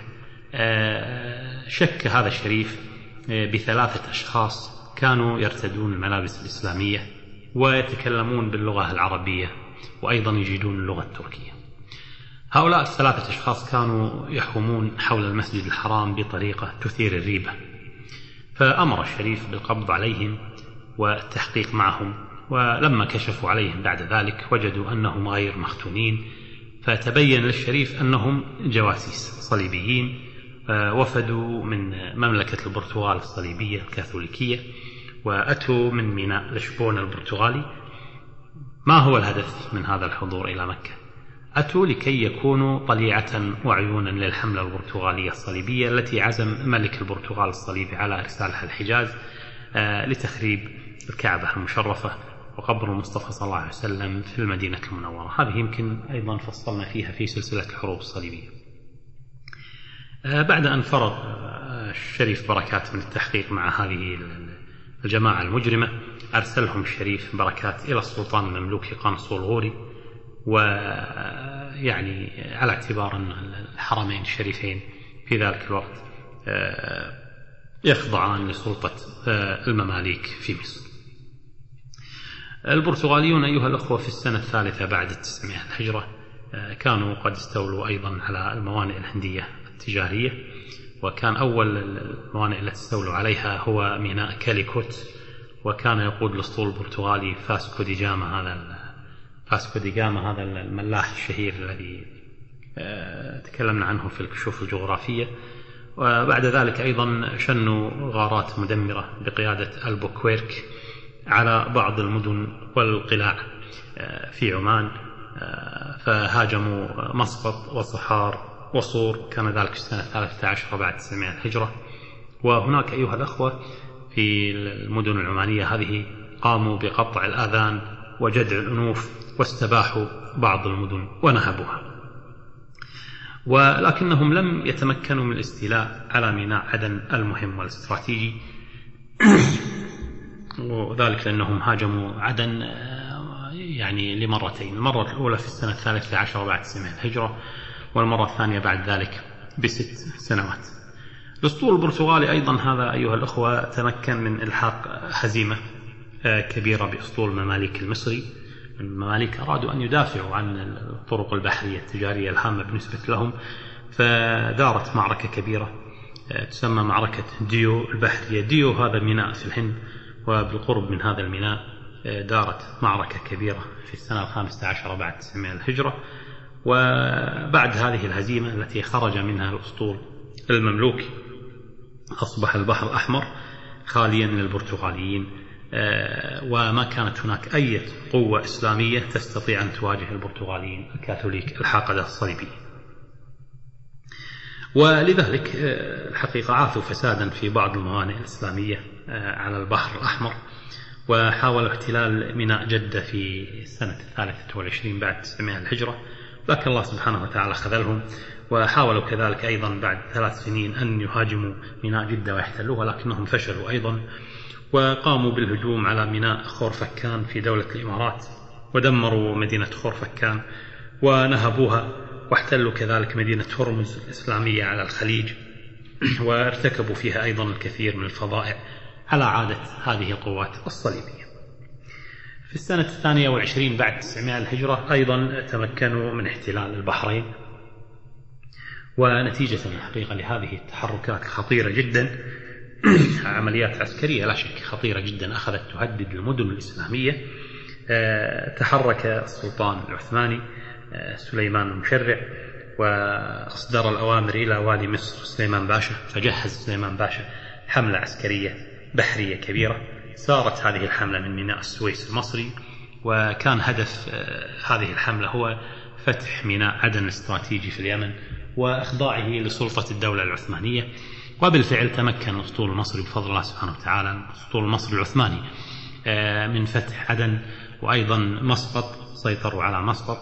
شك هذا الشريف بثلاثة أشخاص كانوا يرتدون الملابس الإسلامية ويتكلمون باللغة العربية وأيضا يجيدون اللغة التركية. هؤلاء الثلاثة أشخاص كانوا يحومون حول المسجد الحرام بطريقة تثير الريبة، فأمر الشريف بالقبض عليهم والتحقيق معهم، ولما كشفوا عليهم بعد ذلك وجدوا أنهم غير مختونين، فتبين للشريف أنهم جواسيس صليبيين وفدوا من مملكة البرتغال الصليبية الكاثوليكية، وأتوا من ميناء لشبونة البرتغالي. ما هو الهدف من هذا الحضور إلى مكة؟ أتوا لكي يكونوا طليعة وعيونا للحملة البرتغالية الصليبية التي عزم ملك البرتغال الصليبي على إرسالها الحجاز لتخريب الكعبة المشرفة وقبر المصطفى صلى الله عليه وسلم في المدينة المنورة. هذه يمكن أيضا فصلنا فيها في سلسلة الحروب الصليبية. بعد أن فرغ الشريف بركات من التحقيق مع هذه الجماعة المجرمة، أرسلهم الشريف بركات إلى السلطان المملوكي قنصل غوري، ويعني على اعتبار أن الحرمين الشريفين في ذلك الوقت يخضعان لسلطة المماليك في مصر. البرتغاليون أيها الأخوة في السنة 3 بعد 900 الهجرة كانوا قد استولوا أيضا على الموانئ الهندية التجارية، وكان أول الموانئ التي استولوا عليها هو ميناء كاليكوت، وكان يقود الأسطول البرتغالي فاسكو دي جاما هذا الملاح الشهير الذي تكلمنا عنه في الكشوف الجغرافية. وبعد ذلك أيضا شنوا غارات مدمرة بقيادة ألبوكويرك على بعض المدن والقلاع في عمان، فهاجموا مسقط وصحار وصور، كان ذلك السنة 13 بعد 900 الهجرة. وهناك أيها الأخوة في المدن العمانية هذه قاموا بقطع الآذان وجدع الأنوف واستباحوا بعض المدن ونهبوها، ولكنهم لم يتمكنوا من الاستيلاء على ميناء عدن المهم والاستراتيجي، وذلك لأنهم هاجموا عدن يعني لمرتين، المرة الأولى في السنة 13 بعد 900 الهجرة، والمرة الثانية بعد ذلك ب6 سنوات. الأسطول البرتغالي أيضا هذا أيها الأخوة تمكن من إلحاق هزيمة كبيرة بأسطول المماليك المصري. المماليك أرادوا أن يدافعوا عن الطرق البحرية التجارية الهامة بالنسبة لهم، فدارت معركة كبيرة تسمى معركة ديو البحرية. ديو هذا ميناء في الهند، وبالقرب من هذا الميناء دارت معركة كبيرة في السنة 15 بعد 900 الهجرة. وبعد هذه الهزيمة التي خرج منها الأسطول المملوكي أصبح البحر الأحمر خاليا من البرتغاليين، وما كانت هناك أي قوة إسلامية تستطيع أن تواجه البرتغاليين الكاثوليك الحاقدة الصليبية. ولذلك الحقيقة عاثوا فسادا في بعض الموانئ الإسلامية على البحر الأحمر، وحاولوا احتلال ميناء جدة في سنة 23 بعد 900 الهجرة، لكن الله سبحانه وتعالى خذلهم. وحاولوا كذلك أيضا بعد 3 سنين أن يهاجموا ميناء جدة ويحتلوها، لكنهم فشلوا أيضا، وقاموا بالهجوم على ميناء خورفكان في دولة الإمارات، ودمروا مدينة خورفكان ونهبوها، واحتلوا كذلك مدينة هرمز الإسلامية على الخليج، وارتكبوا فيها أيضا الكثير من الفظائع على عادة هذه القوات الصليبية. في السنة 22 بعد 900 الهجرة أيضا تمكنوا من احتلال البحرين، ونتيجة الحقيقة لهذه التحركات الخطيرة جدا، عمليات عسكرية لا شك خطيرة جدا أخذت تهدد المدن الإسلامية، تحرك السلطان العثماني سليمان المشرع وأصدر الأوامر إلى والي مصر سليمان باشا، فجهز سليمان باشا حملة عسكرية بحرية كبيرة. سارت هذه الحملة من ميناء السويس المصري، وكان هدف هذه الحملة هو فتح ميناء عدن الاستراتيجي في اليمن وإخضاعه لسلطة الدولة العثمانية. وبالفعل تمكن الأسطول المصري بفضل الله سبحانه وتعالى، الأسطول المصري العثماني، من فتح عدن، وأيضا مسقط، سيطروا على مسقط،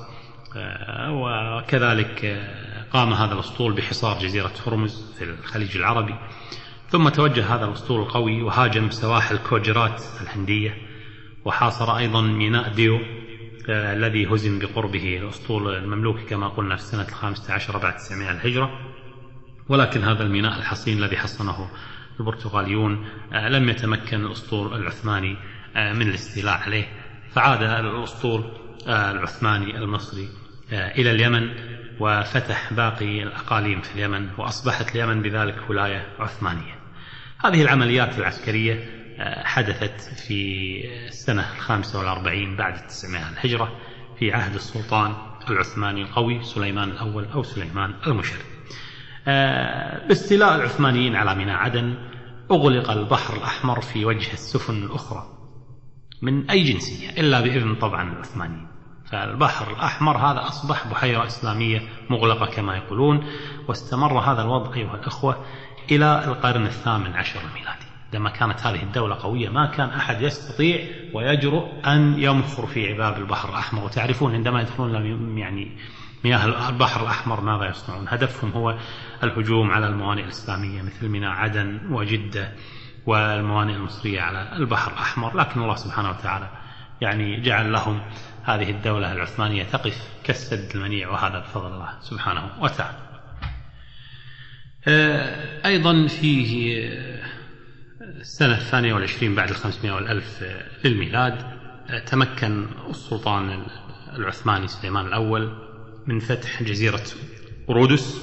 وكذلك قام هذا الأسطول بحصار جزيرة هرمز في الخليج العربي. ثم توجه هذا الأسطول القوي وهاجم سواحل كوجرات الهندية، وحاصر أيضا ميناء ديو الذي هزم بقربه الأسطول المملوكي كما قلنا في السنة 15 بعد 900 الهجرة. ولكن هذا الميناء الحصين الذي حصنه البرتغاليون لم يتمكن الأسطول العثماني من الاستيلاء عليه، فعاد الأسطول العثماني المصري إلى اليمن وفتح باقي الأقاليم في اليمن، وأصبحت اليمن بذلك ولاية عثمانية. هذه العمليات العسكرية حدثت في السنة 45 بعد 900 الهجرة في عهد السلطان العثماني القوي سليمان الأول أو سليمان المشرع. باستيلاء العثمانيين على ميناء عدن أغلق البحر الأحمر في وجه السفن الأخرى من أي جنسية إلا بإذن طبعا العثمانيين، فالبحر الأحمر هذا أصبح بحيرة إسلامية مغلقة كما يقولون. واستمر هذا الوضع أيها الأخوة إلى القرن 18 الميلادي. لما كانت هذه الدولة قوية ما كان أحد يستطيع ويجرؤ أن يمخر في عباب البحر الأحمر. وتعرفون عندما يدخلون يعني مياه البحر الأحمر ماذا يصنعون؟ هدفهم هو الهجوم على الموانئ الإسلامية مثل ميناء عدن وجدة والموانئ المصرية على البحر الأحمر. لكن الله سبحانه وتعالى يعني جعل لهم هذه الدولة العثمانية تقف كالسد المنيع، وهذا بفضل الله سبحانه وتعالى. أيضا في السنة 22 بعد 500 والألف للميلاد تمكن السلطان العثماني سليمان الأول من فتح جزيرة رودس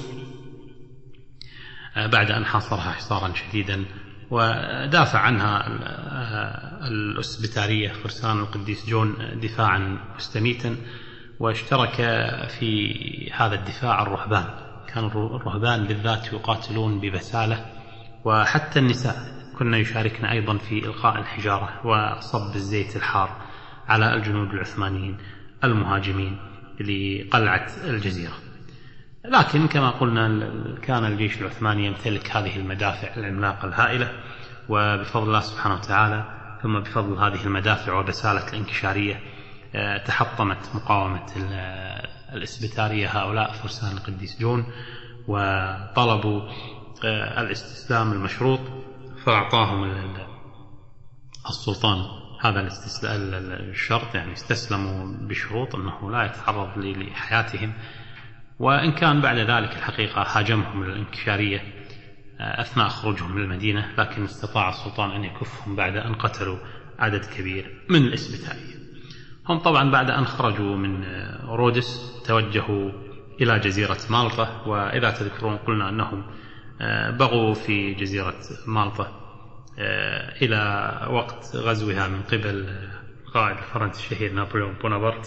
بعد أن حاصرها حصارا شديدا، ودافع عنها الأسبتارية فرسان القديس جون دفاعا مستميتا. واشترك في هذا الدفاع الرهبان، كان الرهبان بالذات يقاتلون ببسالة، وحتى النساء كنا يشاركن أيضا في إلقاء الحجارة وصب الزيت الحار على الجنود العثمانيين المهاجمين لقلعة الجزيرة. لكن كما قلنا كان الجيش العثماني يمتلك هذه المدافع العملاقة الهائلة، وبفضل الله سبحانه وتعالى ثم بفضل هذه المدافع وبسالة الانكشارية تحطمت مقاومة الإسبتارية هؤلاء فرسان القديس جون، وطلبوا الاستسلام المشروط، فأعطاهم السلطان هذا الشرط، يعني استسلموا بشروط أنه لا يتعرض لحياتهم. وإن كان بعد ذلك الحقيقة هاجمهم الانكشارية أثناء خروجهم من المدينة، لكن استطاع السلطان أن يكفهم بعد أن قتلوا عدد كبير من الإسبتارية. هم طبعا بعد أن خرجوا من رودس توجهوا إلى جزيرة مالطا، وإذا تذكرون قلنا أنهم بغوا في جزيرة مالطا إلى وقت غزوها من قبل القائد الفرنسي الشهير نابليون بونابرت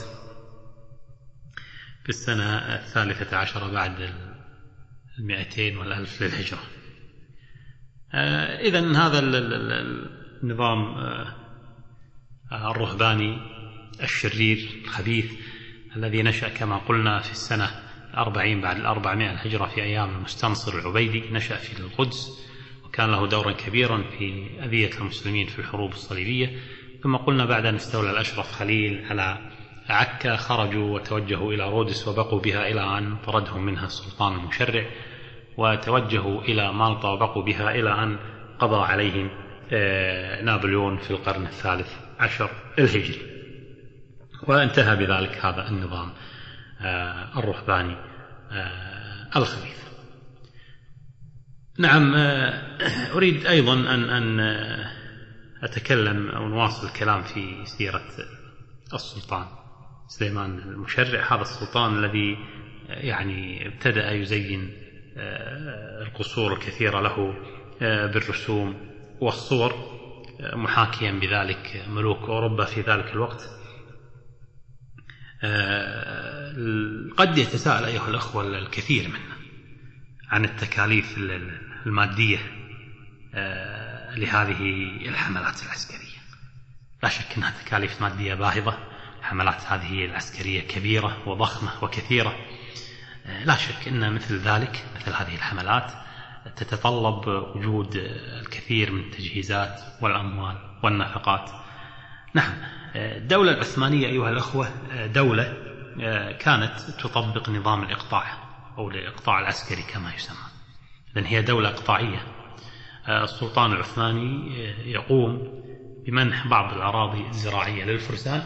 في السنة 13 بعد 200 والألف للهجرة. إذن هذا النظام الرهباني الشرير الخبيث الذي نشأ كما قلنا في السنة 40 بعد 400 الهجرة في أيام المستنصر العبيدي، نشأ في القدس وكان له دورا كبيرا في أذية المسلمين في الحروب الصليبية. ثم قلنا بعد أن استولى الأشرف خليل على عكا خرجوا وتوجهوا إلى رودس وبقوا بها إلى أن طردهم منها السلطان المشرع، وتوجهوا إلى مالطا وبقوا بها إلى أن قضى عليهم نابليون في القرن 13 الهجري، وانتهى بذلك هذا النظام الرهباني الخبيث. نعم، أريد أيضا أن أتكلم أو نواصل الكلام في سيرة السلطان سليمان المشرع. هذا السلطان الذي يعني ابتدأ يزين القصور الكثيرة له بالرسوم والصور، محاكيا بذلك ملوك أوروبا في ذلك الوقت. قد يتساءل أيها الأخوة الكثير منا عن التكاليف المادية لهذه الحملات العسكرية. لا شك أنها تكاليف مادية باهظة. الحملات هذه العسكرية كبيرة وضخمة وكثيرة. لا شك أن مثل ذلك، مثل هذه الحملات تتطلب وجود الكثير من التجهيزات والأموال والنفقات. نعم، الدولة العثمانية أيها الأخوة دولة كانت تطبق نظام الإقطاع أو الإقطاع العسكري كما يسمى. إذن هي دولة إقطاعية. السلطان العثماني يقوم بمنح بعض الأراضي الزراعية للفرسان،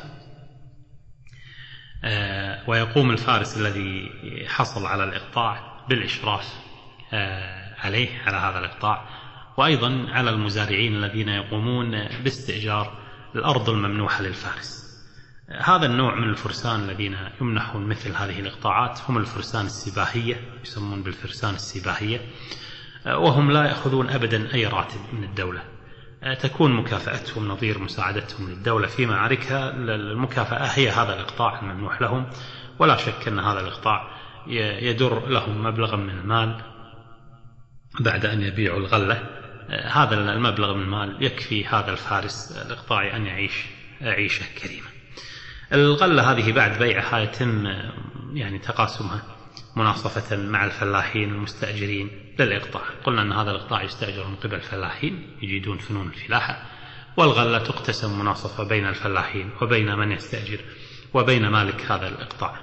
ويقوم الفارس الذي حصل على الإقطاع بالإشراف عليه، على هذا الإقطاع، وأيضا على المزارعين الذين يقومون باستئجار الأرض الممنوحة للفارس. هذا النوع من الفرسان الذين يمنحون مثل هذه الإقطاعات هم الفرسان السباهية، يسمون بالفرسان السباهية، وهم لا يأخذون أبدا أي راتب من الدولة. تكون مكافأتهم نظير مساعدتهم للدولة في معاركها. المكافأة هي هذا الإقطاع الممنوح لهم، ولا شك أن هذا الإقطاع يدر لهم مبلغا من المال بعد أن يبيعوا الغلة. هذا المبلغ من المال يكفي هذا الفارس الإقطاعي أن يعيش عيشة كريمة. الغلة هذه بعد بيعها يتم يعني تقاسمها مناصفة مع الفلاحين المستأجرين للإقطاع. قلنا أن هذا الإقطاع يستأجر من قبل الفلاحين يجيدون فنون الفلاحة، والغلة تقتسم مناصفة بين الفلاحين وبين من يستأجر وبين مالك هذا الإقطاع.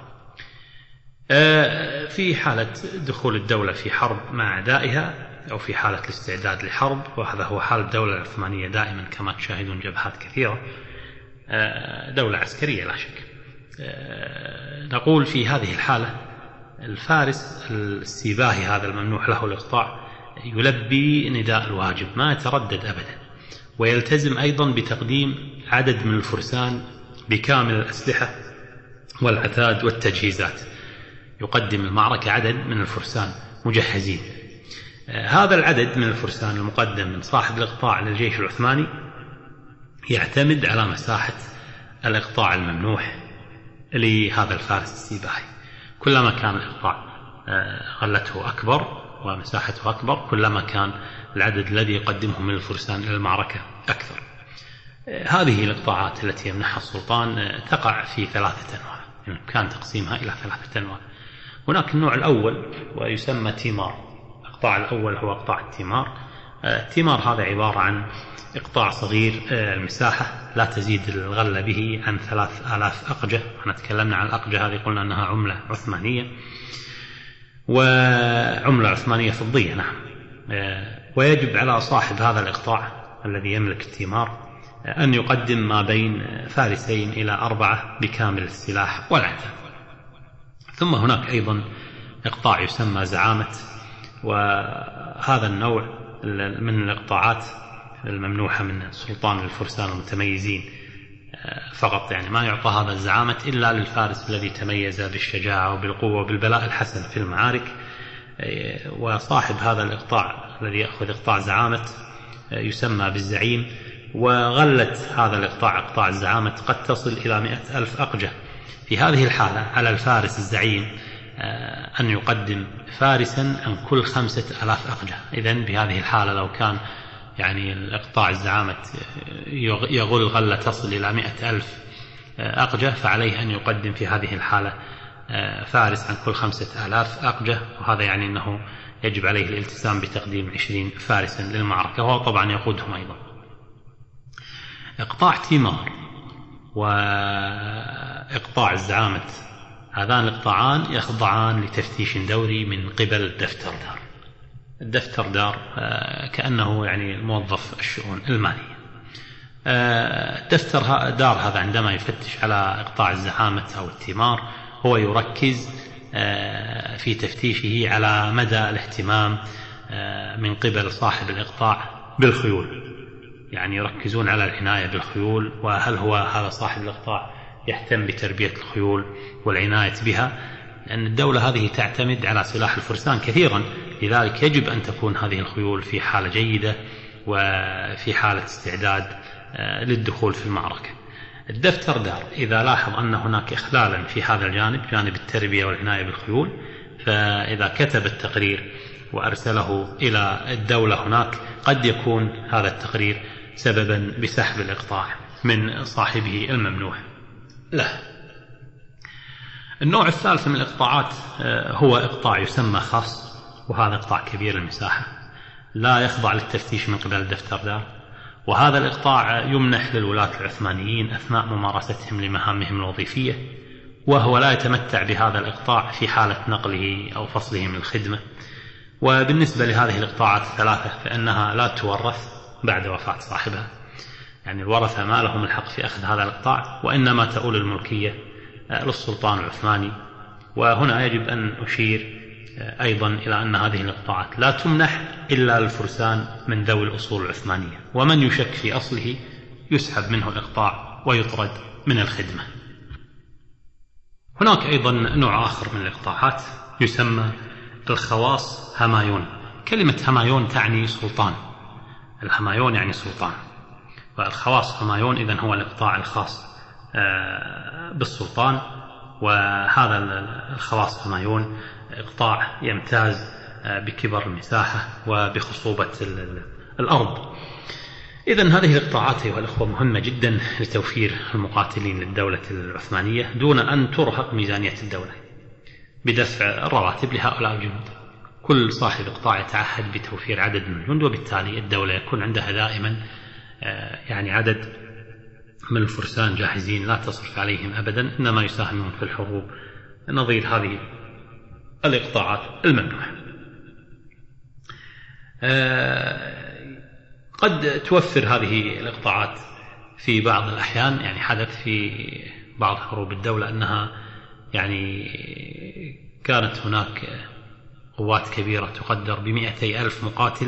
في حالة دخول الدولة في حرب مع أعدائها أو في حالة الاستعداد لحرب، وهذا هو حال الدولة العثمانية دائما كما تشاهدون جبهات كثيرة، دولة عسكرية لا شك. نقول في هذه الحالة الفارس السباهي هذا الممنوح له الإقطاع يلبي نداء الواجب، ما يتردد أبدا، ويلتزم أيضا بتقديم عدد من الفرسان بكامل الأسلحة والعتاد والتجهيزات. يقدم المعركة عدد من الفرسان مجهزين. هذا العدد من الفرسان المقدم من صاحب الإقطاع للجيش العثماني يعتمد على مساحة الإقطاع الممنوح لهذا الفارس السباهي. كلما كان الإقطاع غلته أكبر ومساحته أكبر، كلما كان العدد الذي يقدمه من الفرسان إلى المعركة أكثر. هذه الإقطاعات التي يمنحها السلطان تقع في 3 أنواع، يعني كان تقسيمها إلى 3 أنواع. هناك النوع الأول ويسمى تيمار. الإقطاع الأول هو إقطاع التيمار. التيمار هذا عبارة عن إقطاع صغير المساحة لا تزيد الغلة به عن 3000 أقجة. احنا تكلمنا عن الأقجة هذه، قلنا أنها عملة عثمانية، وعملة عثمانية فضية. نعم. ويجب على صاحب هذا الإقطاع الذي يملك التيمار أن يقدم ما بين 2 إلى 4 بكامل السلاح والعتاد. ثم هناك أيضا إقطاع يسمى زعامة، وهذا النوع من الإقطاعات الممنوحة من السلطان للفرسان المتميزين فقط، يعني ما يعطى هذا الزعامة إلا للفارس الذي تميز بالشجاعة وبالقوة وبالبلاء الحسن في المعارك. وصاحب هذا الإقطاع الذي يأخذ إقطاع زعامة يسمى بالزعيم. وغلت هذا الإقطاع إقطاع الزعامة قد تصل إلى 100,000 أقجة. في هذه الحالة على الفارس الزعيم أن يقدم فارسا عن كل 5,000 أقجة. إذن بهذه الحالة لو كان يعني الإقطاع الزعامة يغل غلة تصل إلى 100,000 أقجة، فعليه أن يقدم في هذه الحالة فارس عن كل 5,000 أقجة، وهذا يعني أنه يجب عليه الالتزام بتقديم 20 فارسا للمعركة، وهو طبعا يقودهم أيضا. إقطاع تيمار وإقطاع الزعامة هذان الإقطاعان يخضعان لتفتيش دوري من قبل دفتر دار. الدفتر دار كأنه يعني موظف الشؤون المالية. دفتر دار هذا عندما يفتش على إقطاع الزعامة أو التيمار هو يركز في تفتيشه على مدى الاهتمام من قبل صاحب الإقطاع بالخيول، يعني يركزون على العناية بالخيول، وهل هو هذا صاحب الإقطاع يهتم بتربية الخيول والعناية بها، لأن الدولة هذه تعتمد على سلاح الفرسان كثيرا، لذلك يجب أن تكون هذه الخيول في حالة جيدة وفي حالة استعداد للدخول في المعركة. الدفتر دار إذا لاحظ أن هناك إخلالا في هذا الجانب، جانب التربية والعناية بالخيول، فإذا كتب التقرير وأرسله إلى الدولة هناك قد يكون هذا التقرير سببا بسحب الإقطاع من صاحبه الممنوح له. النوع الثالث من الإقطاعات هو إقطاع يسمى خاص، وهذا إقطاع كبير المساحة لا يخضع للتفتيش من قبل الدفتر دار، وهذا الإقطاع يمنح للولاة العثمانيين أثناء ممارستهم لمهامهم الوظيفية، وهو لا يتمتع بهذا الإقطاع في حالة نقله أو فصله من الخدمة. وبالنسبة لهذه الإقطاعات الثلاثة فإنها لا تورث بعد وفاة صاحبها، يعني الورثة ما لهم الحق في أخذ هذا الإقطاع، وإنما تؤول الملكية للسلطان العثماني. وهنا يجب أن أشير أيضا إلى أن هذه الإقطاعات لا تمنح إلا للفرسان من ذوي الأصول العثمانية، ومن يشك في أصله يسحب منه الإقطاع ويطرد من الخدمة. هناك أيضا نوع آخر من الإقطاعات يسمى الخواص همايون. كلمة همايون تعني سلطان، الهمايون يعني سلطان، والخواص همايون إذن هو الإقطاع الخاص بالسلطان. وهذا الخواص همايون إقطاع يمتاز بكبر المساحة وبخصوبة الأرض. إذن هذه الإقطاعات أيها الأخوة مهمة جدا لتوفير المقاتلين للدولة العثمانية دون أن ترهق ميزانية الدولة بدفع الرواتب لهؤلاء الجنود. كل صاحب إقطاع يتعهد بتوفير عدد من الجند، وبالتالي الدولة يكون عندها دائما يعني عدد من الفرسان جاهزين لا تصرف عليهم أبدا، إنما يساهمون في الحروب نظير هذه الإقطاعات الممنوحة. قد توفر هذه الإقطاعات في بعض الأحيان، يعني حدث في بعض حروب الدولة أنها يعني كانت هناك قوات كبيرة تقدر ب200,000 مقاتل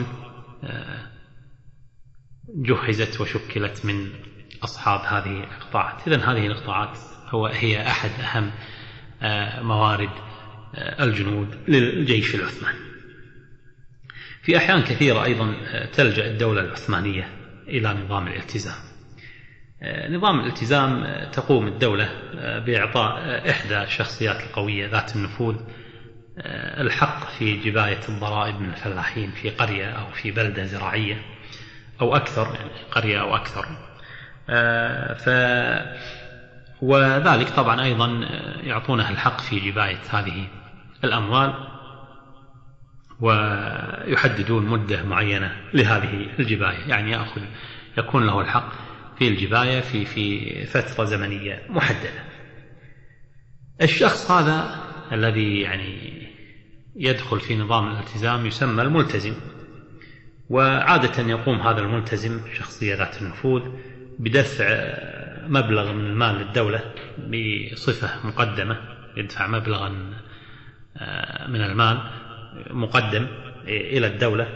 جهزت وشكلت من أصحاب هذه الإقطاعات. إذن هذه الإقطاعات هي أحد أهم موارد الجنود للجيش العثماني. في أحيان كثيرة أيضا تلجأ الدولة العثمانية إلى نظام الالتزام. نظام الالتزام تقوم الدولة بإعطاء إحدى الشخصيات القوية ذات النفوذ الحق في جباية الضرائب من الفلاحين في قرية أو في بلدة زراعية أو أكثر، يعني قرية أو أكثر. وذلك طبعا أيضا يعطونه الحق في جباية هذه الأموال، ويحددون مدة معينة لهذه الجباية، يعني يكون له الحق في الجباية في فترة زمنية محددة. الشخص هذا الذي يعني يدخل في نظام الالتزام يسمى الملتزم، وعادة يقوم هذا الملتزم شخصية ذات النفوذ بدفع مبلغ من المال للدولة بصفة مقدمة، يدفع مبلغا من المال مقدم إلى الدولة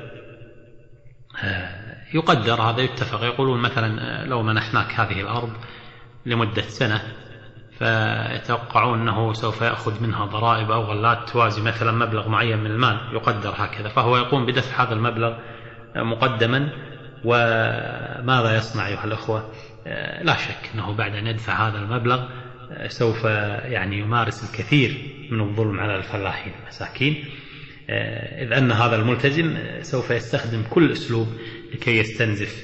يقدر هذا، يتفق، يقولون مثلا لو منحناك هذه الأرض لمدة سنة فيتوقعون أنه سوف يأخذ منها ضرائب أو غلات توازي مثلا مبلغ معين من المال يقدر هكذا، فهو يقوم بدفع هذا المبلغ مقدما. وماذا يصنع أيها الأخوة؟ لا شك أنه بعد أن يدفع هذا المبلغ سوف يعني يمارس الكثير من الظلم على الفلاحين المساكين، إذ أن هذا الملتزم سوف يستخدم كل أسلوب لكي يستنزف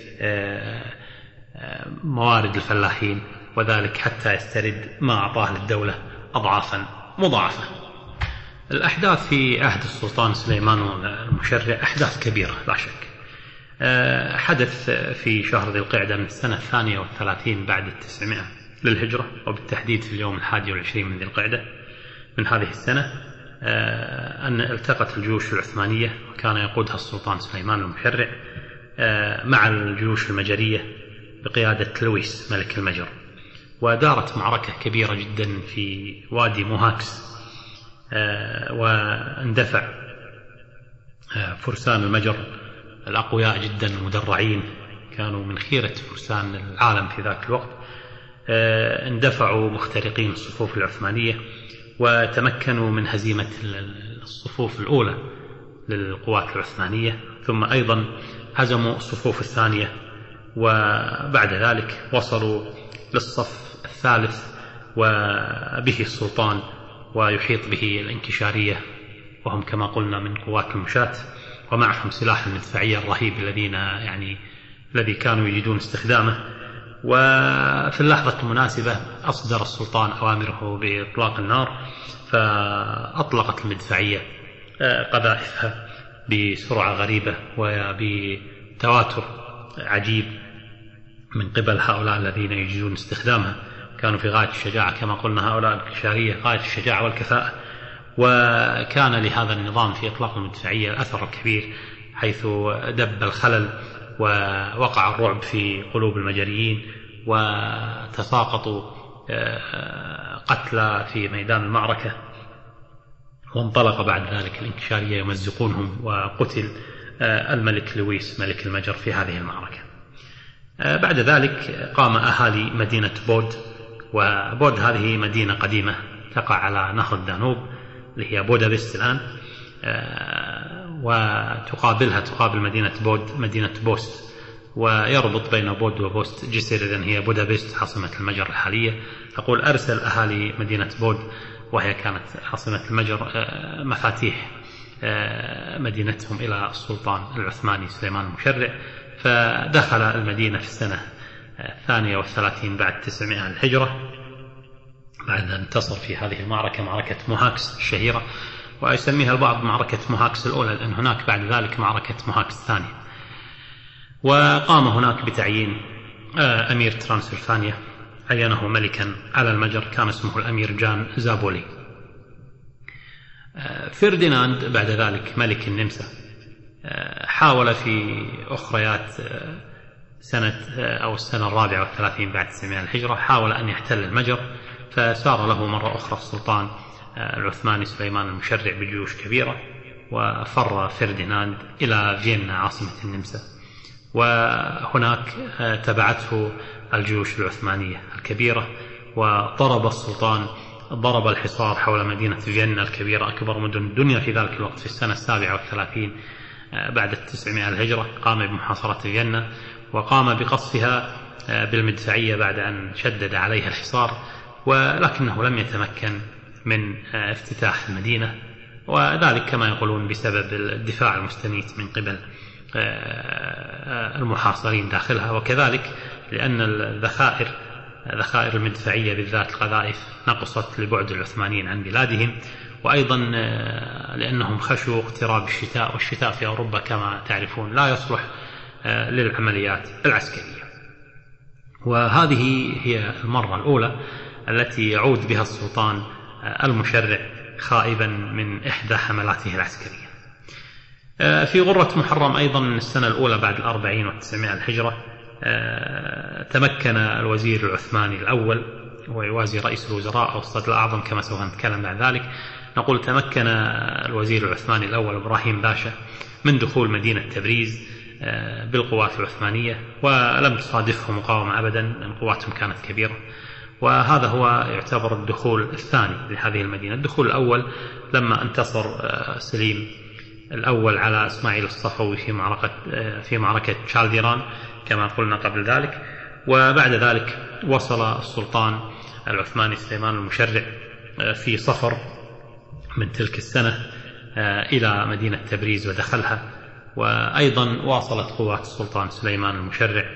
موارد الفلاحين، وذلك حتى يسترد ما أعطاه للدولة أضعافا مضاعفة. الأحداث في عهد السلطان سليمان المشرع أحداث كبيرة لا شك. حدث في شهر ذي القعدة من السنة 32 بعد 900 للهجرة، وبالتحديد في اليوم 21 من ذي القعدة من هذه السنة، أن التقت الجيوش العثمانية وكان يقودها السلطان سليمان المشرع مع الجيوش المجرية بقيادة لويس ملك المجر. ودارت معركة كبيرة جدا في وادي موهاكس، واندفع فرسان المجر الأقوياء جدا المدرعين، كانوا من خيرة فرسان العالم في ذاك الوقت، اندفعوا مخترقين الصفوف العثمانية وتمكنوا من هزيمة الصفوف الأولى للقوات العثمانية، ثم أيضا هزموا الصفوف الثانية، وبعد ذلك وصلوا للصف الثالث وبه السلطان ويحيط به الانكشارية، وهم كما قلنا من قوات المشاة، ومعهم سلاح المدفعية الرهيب الذي كانوا يجدون استخدامه. وفي اللحظة المناسبة أصدر السلطان أوامره بإطلاق النار، فأطلقت المدفعية قذائفها بسرعة غريبة وبتواتر عجيب من قبل هؤلاء الذين يجدون استخدامها. كانوا في غاية الشجاعة كما قلنا، هؤلاء الانكشارية غاية الشجاعة والكفاءة، وكان لهذا النظام في إطلاق المدفعية الأثر الكبير، حيث دب الخلل ووقع الرعب في قلوب المجريين، وتساقطوا قتلى في ميدان المعركة، وانطلق بعد ذلك الانكشارية يمزقونهم، وقتل الملك لويس ملك المجر في هذه المعركة. بعد ذلك قام أهالي مدينة بود، وبود هذه مدينة قديمة تقع على نهر الدانوب اللي هي بودابست الآن، تقابل مدينة بود مدينة بوست، ويربط بين بود وبوست جسر، إذن هي بودابست عاصمة المجر الحالية. أقول أرسل أهالي مدينة بود وهي كانت عاصمة المجر مفاتيح مدينتهم إلى السلطان العثماني سليمان المشرع، فدخل المدينة في السنة 32 بعد 900 الهجرة، بعد أن انتصر في هذه المعركة، معركة موهاكس الشهيرة، ويسميها البعض معركة موهاكس الأولى، لأن هناك بعد ذلك معركة موهاكس الثانية. وقام هناك بتعيين أمير ترانسلفانيا، عينه ملكا على المجر، كان اسمه الأمير جان زابولي. فرديناند بعد ذلك ملك النمسا حاول في أخريات السنة 34 بعد 900 الهجرة، حاول أن يحتل المجر، فسار له مرة أخرى السلطان العثماني سليمان المشرع بجيوش كبيرة، وفر فرديناند إلى فيينا عاصمة النمسا، وهناك تبعته الجيوش العثمانية الكبيرة، وضرب السلطان الحصار حول مدينة فيينا الكبيرة، أكبر مدن الدنيا في ذلك الوقت، في السنة 37 بعد 900 الهجرة قام بمحاصرة فيينا، وقام بقصفها بالمدفعية بعد أن شدد عليها الحصار، ولكنه لم يتمكن من افتتاح المدينة، وذلك كما يقولون بسبب الدفاع المستميت من قبل المحاصرين داخلها، وكذلك لأن الذخائر المدفعية بالذات القذائف نقصت لبعد العثمانيين عن بلادهم، وأيضا لأنهم خشوا اقتراب الشتاء، والشتاء في أوروبا كما تعرفون لا يصلح للعمليات العسكرية. وهذه هي المرة الأولى التي يعود بها السلطان المشرع خائبا من إحدى حملاته العسكرية. في غرة محرم أيضا من السنة الأولى بعد 40 و900 الهجرة تمكن الوزير العثماني الأول، ويوازي رئيس الوزراء أو الصدر الأعظم كما سوف نتكلم بعد ذلك، نقول تمكن الوزير العثماني الأول إبراهيم باشا من دخول مدينة تبريز بالقوات العثمانية، ولم تصادفه مقاومة أبدا لأن قواتهم كانت كبيرة. وهذا هو يعتبر الدخول الثاني لهذه المدينة. الدخول الأول لما انتصر سليم الأول على إسماعيل الصفوي في معركة شالديران كما قلنا قبل ذلك، وبعد ذلك وصل السلطان العثماني سليمان المشرع في صفر من تلك السنة إلى مدينة تبريز ودخلها، وأيضا واصلت قوات السلطان سليمان المشرع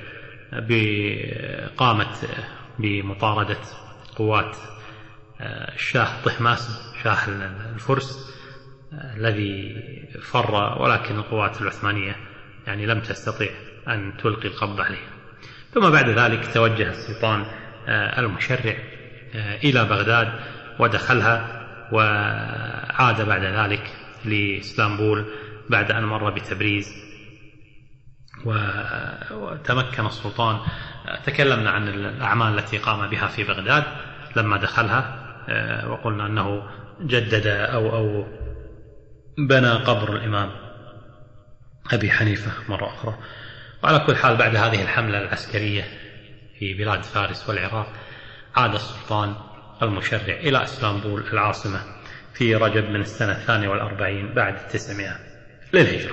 قامت بمطاردة قوات الشاه طهماسب شاه الفرس الذي فر، ولكن القوات العثمانية لم تستطيع أن تلقي القبض عليه. ثم بعد ذلك توجه السلطان المشرع إلى بغداد ودخلها، وعاد بعد ذلك لإسلامبول بعد أن مر بتبريز. وتمكن السلطان تكلمنا عن الأعمال التي قام بها في بغداد لما دخلها، وقلنا أنه جدد أو بنى قبر الإمام أبي حنيفة مرة أخرى. وعلى كل حال بعد هذه الحملة العسكرية في بلاد فارس والعراق عاد السلطان المشرع إلى اسطنبول العاصمة في رجب من السنة 42 بعد 900 للهجرة.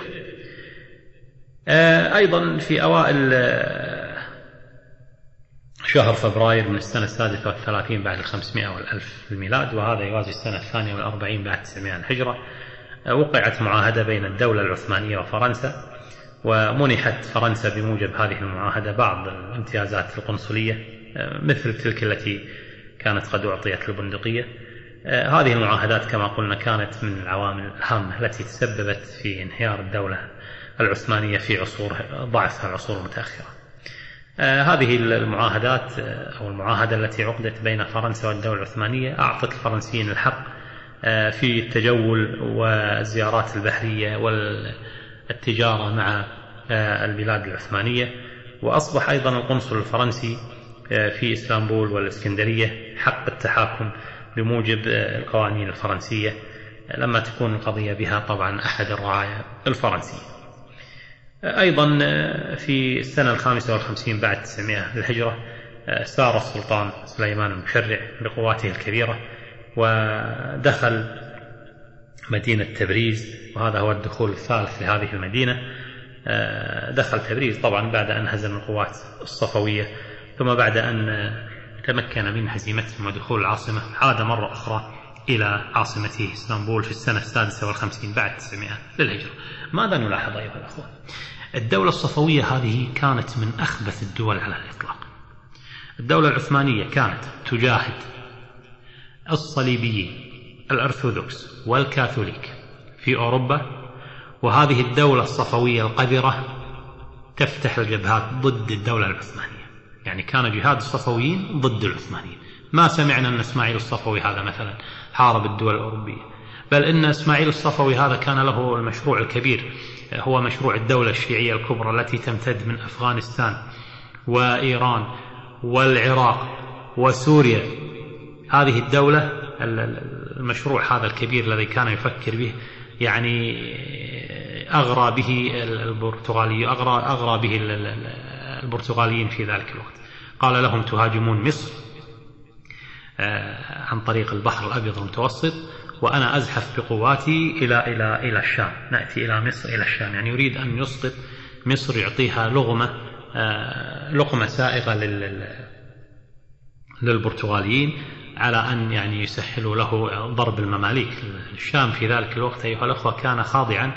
أيضا في أوائل شهر فبراير من السنة 36 بعد 500 والألف للميلاد، وهذا يوازي السنة 42 بعد 900 الهجرة، وقعت معاهدة بين الدولة العثمانية وفرنسا، ومنحت فرنسا بموجب هذه المعاهدة بعض الامتيازات القنصلية مثل تلك التي كانت قد أعطيت البندقية. هذه المعاهدات كما قلنا كانت من العوامل الهامة التي تسببت في انهيار الدولة العثمانية في عصور ضعفها العصور المتأخرة. هذه المعاهدات أو المعاهدة التي عقدت بين فرنسا والدولة العثمانية أعطت الفرنسيين الحق في التجول والزيارات البحرية والتجارة مع البلاد العثمانية، وأصبح أيضا القنصل الفرنسي في اسطنبول والإسكندرية حق التحاكم بموجب القوانين الفرنسية لما تكون القضية بها طبعا أحد الرعايا الفرنسية. أيضا في السنة 55 بعد 900 للهجرة سار السلطان سليمان المشرع بقواته الكبيرة ودخل مدينة تبريز، وهذا هو الدخول الثالث لهذه المدينة. دخل تبريز طبعا بعد أن هزم القوات الصفوية، ثم بعد أن تمكن من هزيمتهم ودخول العاصمة عاد مرة أخرى إلى عاصمته اسطنبول في السنة 56 بعد 900 للهجرة. ماذا نلاحظ أيها الأخوة؟ الدولة الصفوية هذه كانت من أخبث الدول على الإطلاق. الدولة العثمانية كانت تجاهد الصليبيين الأرثوذكس والكاثوليك في أوروبا، وهذه الدولة الصفوية القذرة تفتح الجبهات ضد الدولة العثمانية. يعني كان جهاد الصفويين ضد العثمانيين. ما سمعنا أن إسماعيل الصفوي هذا مثلا حارب الدول الأوروبية، بل إن إسماعيل الصفوي هذا كان له المشروع الكبير، هو مشروع الدولة الشيعية الكبرى التي تمتد من أفغانستان وإيران والعراق وسوريا. هذه الدولة المشروع هذا الكبير الذي كان يفكر به يعني أغرى به البرتغاليين في ذلك الوقت. قال لهم تهاجمون مصر عن طريق البحر الأبيض المتوسط، وأنا أزحف بقواتي إلى الشام، نأتي إلى مصر إلى الشام. يعني يريد أن يسقط مصر، يعطيها لقمة سائغة للبرتغاليين على أن يعني يسهلوا له ضرب المماليك. الشام في ذلك الوقت أيها الأخوة كان خاضعا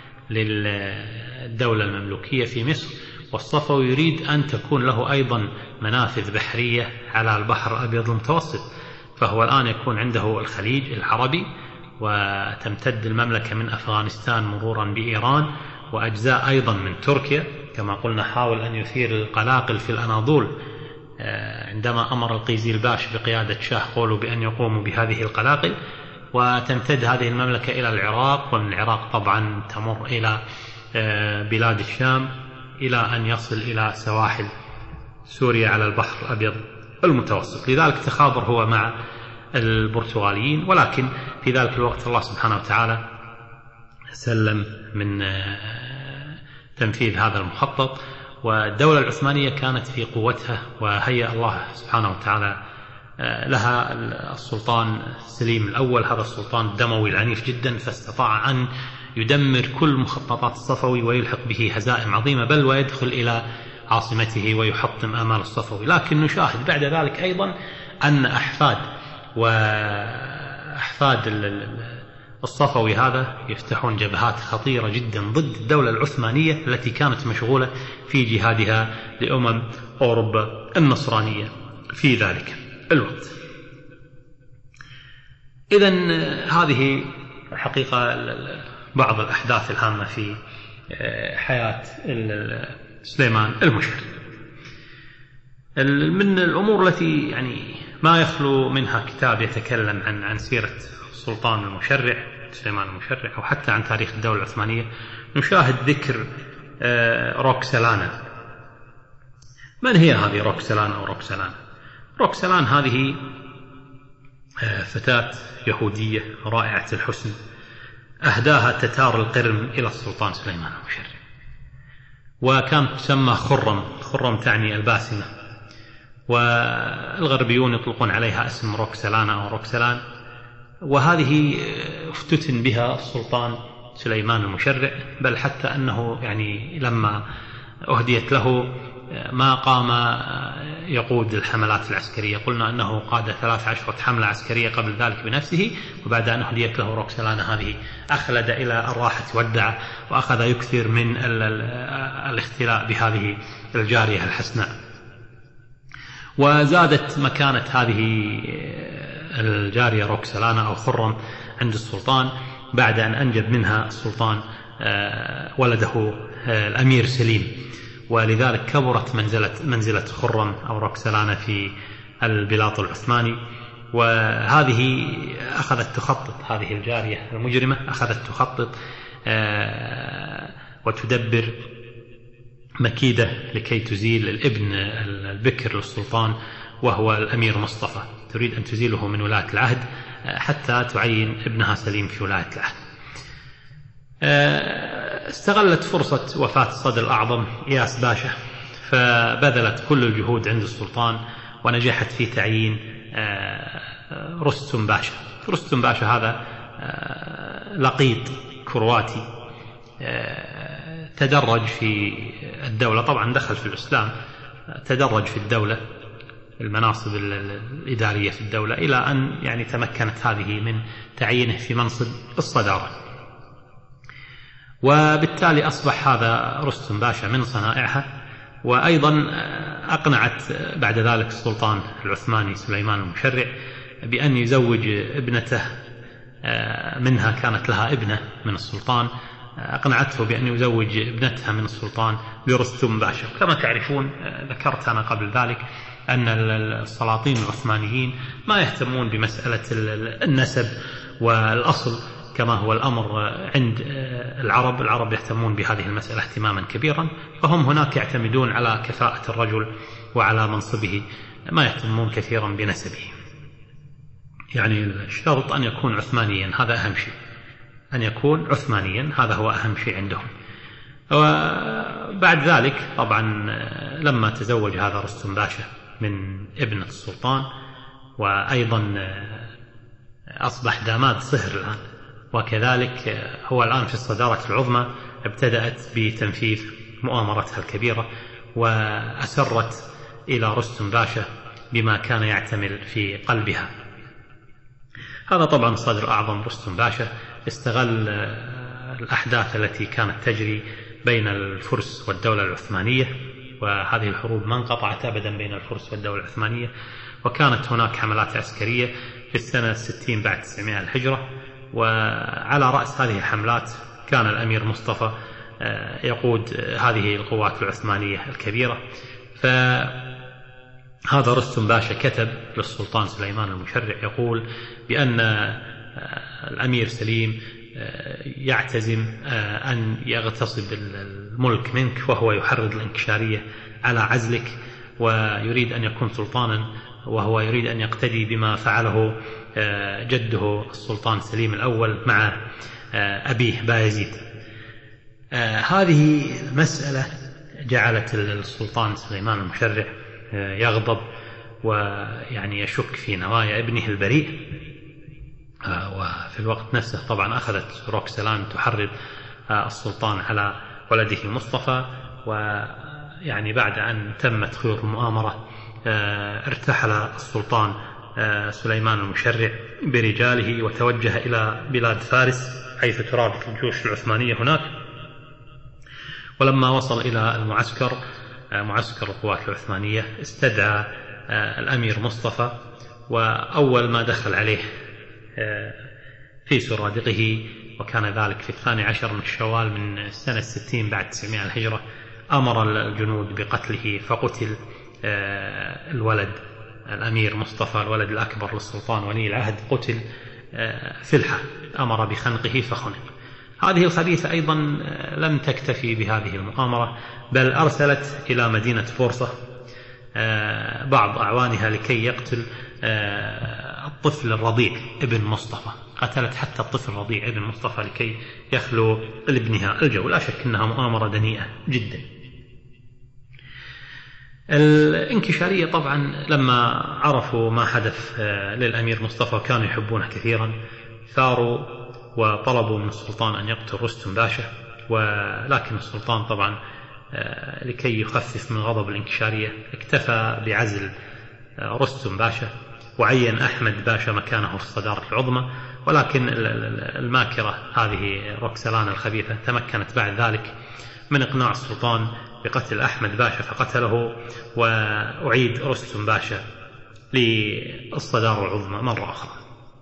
للدولة المملوكية في مصر، والصفوي يريد أن تكون له أيضا منافذ بحرية على البحر الأبيض المتوسط. فهو الآن يكون عنده الخليج العربي، وتمتد المملكة من أفغانستان مرورا بإيران وأجزاء أيضا من تركيا. كما قلنا حاول أن يثير القلاقل في الأناضول عندما أمر القيزيلباش بقيادة شاه قولوا بأن يقوموا بهذه القلاقل، وتمتد هذه المملكة إلى العراق، ومن العراق طبعا تمر إلى بلاد الشام إلى أن يصل إلى سواحل سوريا على البحر الأبيض المتوسط. لذلك تخاضر هو مع البرتغاليين، ولكن في ذلك الوقت الله سبحانه وتعالى سلم من تنفيذ هذا المخطط، والدولة العثمانية كانت في قوتها، وهيأ الله سبحانه وتعالى لها السلطان سليم الأول، هذا السلطان الدموي العنيف جدا، فاستطاع أن يدمر كل مخططات الصفوي ويلحق به هزائم عظيمة، بل ويدخل إلى عاصمته ويحطم آمال الصفوي. لكن نشاهد بعد ذلك أيضا أن أحفاد الصفوي هذا يفتحون جبهات خطيرة جدا ضد الدولة العثمانية التي كانت مشغولة في جهادها لأمم أوروبا النصرانية في ذلك الوقت. إذن هذه الحقيقة بعض الأحداث الهامة في حياة سليمان المشرع. من الأمور التي يعني ما يخلو منها كتاب يتكلم عن سيرة السلطان المشرع سليمان المشرع، أو حتى عن تاريخ الدولة العثمانية، نشاهد ذكر روكسلانا من هي هذه روكسلان أو روكسلان؟ روكسلان هذه فتاة يهودية رائعة الحسن أهداها تتار القرم إلى السلطان سليمان المشرع، وكانت تسمى خرم تعني الباسمة، والغربيون يطلقون عليها اسم روكسلان أو روكسلان. وهذه افتتن بها السلطان سليمان المشرع، بل حتى أنه يعني لما أهديت له ما قام يقود الحملات العسكرية. قلنا أنه قاد 13 حملة عسكرية قبل ذلك بنفسه، وبعد أن أهديت له روكسلان هذه أخلد إلى الراحة والدعة، وأخذ يكثر من الاختلاء بهذه الجارية الحسناء. وزادت مكانة هذه الجارية روكسلان أو خرم عند السلطان بعد أن أنجب منها السلطان ولده الأمير سليم، ولذلك كبرت منزلة خرم أو روكسلان في البلاط العثماني. وهذه أخذت تخطط، هذه الجارية المجرمة أخذت تخطط وتدبر مكيدة لكي تزيل الابن البكر للسلطان وهو الأمير مصطفى، تريد أن تزيله من ولاية العهد حتى تعين ابنها سليم في ولاية العهد. استغلت فرصة وفاة الصدر الأعظم إياس باشا، فبذلت كل الجهود عند السلطان ونجحت في تعيين رستم باشا. رستم باشا هذا لقيط كرواتي تدرج في الدولة، طبعا دخل في الإسلام، تدرج في الدولة المناصب الإدارية في الدولة إلى أن يعني تمكنت هذه من تعيينه في منصب الصدارة. وبالتالي أصبح هذا رستم باشا من صنائعها. وأيضا أقنعت بعد ذلك السلطان العثماني سليمان المشرع بأن يزوج ابنته منها، كانت لها ابنة من السلطان، أقنعته بأن يزوج ابنتها من السلطان برستم باشا. كما تعرفون ذكرت أنا قبل ذلك أن السلاطين العثمانيين ما يهتمون بمسألة النسب والأصل كما هو الأمر عند العرب يهتمون بهذه المسألة اهتماما كبيرا، فهم هناك يعتمدون على كفاءة الرجل وعلى منصبه، ما يهتمون كثيرا بنسبه. يعني الشرط أن يكون عثمانيا، هذا أهم شيء، أن يكون عثمانيا، هذا هو أهم شيء عندهم. وبعد ذلك طبعا لما تزوج هذا رستم باشا من ابنة السلطان، وأيضا أصبح داماد صهر الآن، وكذلك هو الآن في الصدارة العظمى، ابتدأت بتنفيذ مؤامرتها الكبيرة وأسرت إلى رستم باشا بما كان يعتمل في قلبها. هذا طبعا الصدر الأعظم رستم باشا استغل الأحداث التي كانت تجري بين الفرس والدولة العثمانية، وهذه الحروب ما انقطعت أبدا بين الفرس والدولة العثمانية، وكانت هناك حملات عسكرية في السنة 60 بعد 900 الهجرة. وعلى رأس هذه الحملات كان الأمير مصطفى يقود هذه القوات العثمانية الكبيرة. فهذا رستم باشا كتب للسلطان سليمان المشرع يقول بأن الأمير سليم يعتزم أن يغتصب الملك منك، وهو يحرض الانكشارية على عزلك، ويريد أن يكون سلطانا، وهو يريد أن يقتدي بما فعله جده السلطان سليم الأول مع أبيه بايزيد. هذه المسألة جعلت السلطان سليمان المشرع يغضب ويعني يشك في نوايا ابنه البريء. وفي الوقت نفسه طبعا أخذت روكسلان تحرض السلطان على ولده مصطفى، ويعني بعد أن تمت خير المؤامرة ارتحل السلطان سليمان المشرع برجاله وتوجه إلى بلاد فارس حيث ترابط الجيوش العثمانية هناك. ولما وصل إلى المعسكر، معسكر القوات العثمانية، استدعى الأمير مصطفى، وأول ما دخل عليه في سرادقه، وكان ذلك في 12 من شوال من السنة 60 بعد 900 الهجرة، أمر الجنود بقتله، فقتل الولد الأمير مصطفى الولد الأكبر للسلطان ولي العهد، قتل فلحة، أمر بخنقه فخنق. هذه الخبيثة أيضا لم تكتفي بهذه المؤامرة، بل أرسلت إلى مدينة بورصة بعض أعوانها لكي يقتل الطفل الرضيع ابن مصطفى. قتلت حتى الطفل الرضيع ابن مصطفى لكي يخلو لابنها الجو. لا شك أنها مؤامرة دنيئة جدا. الانكشارية طبعا لما عرفوا ما حدث للأمير مصطفى وكانوا يحبونه كثيرا ثاروا وطلبوا من السلطان أن يقتل رستم باشا، ولكن السلطان طبعا لكي يخفف من غضب الانكشارية اكتفى بعزل رستم باشا وعين أحمد باشا مكانه في الصدارة العظمى. ولكن الماكرة هذه روكسلان الخبيثة تمكنت بعد ذلك من إقناع السلطان بقتل أحمد باشا فقتله، وأعيد رستم باشا للصدارة العظمى مرة أخرى.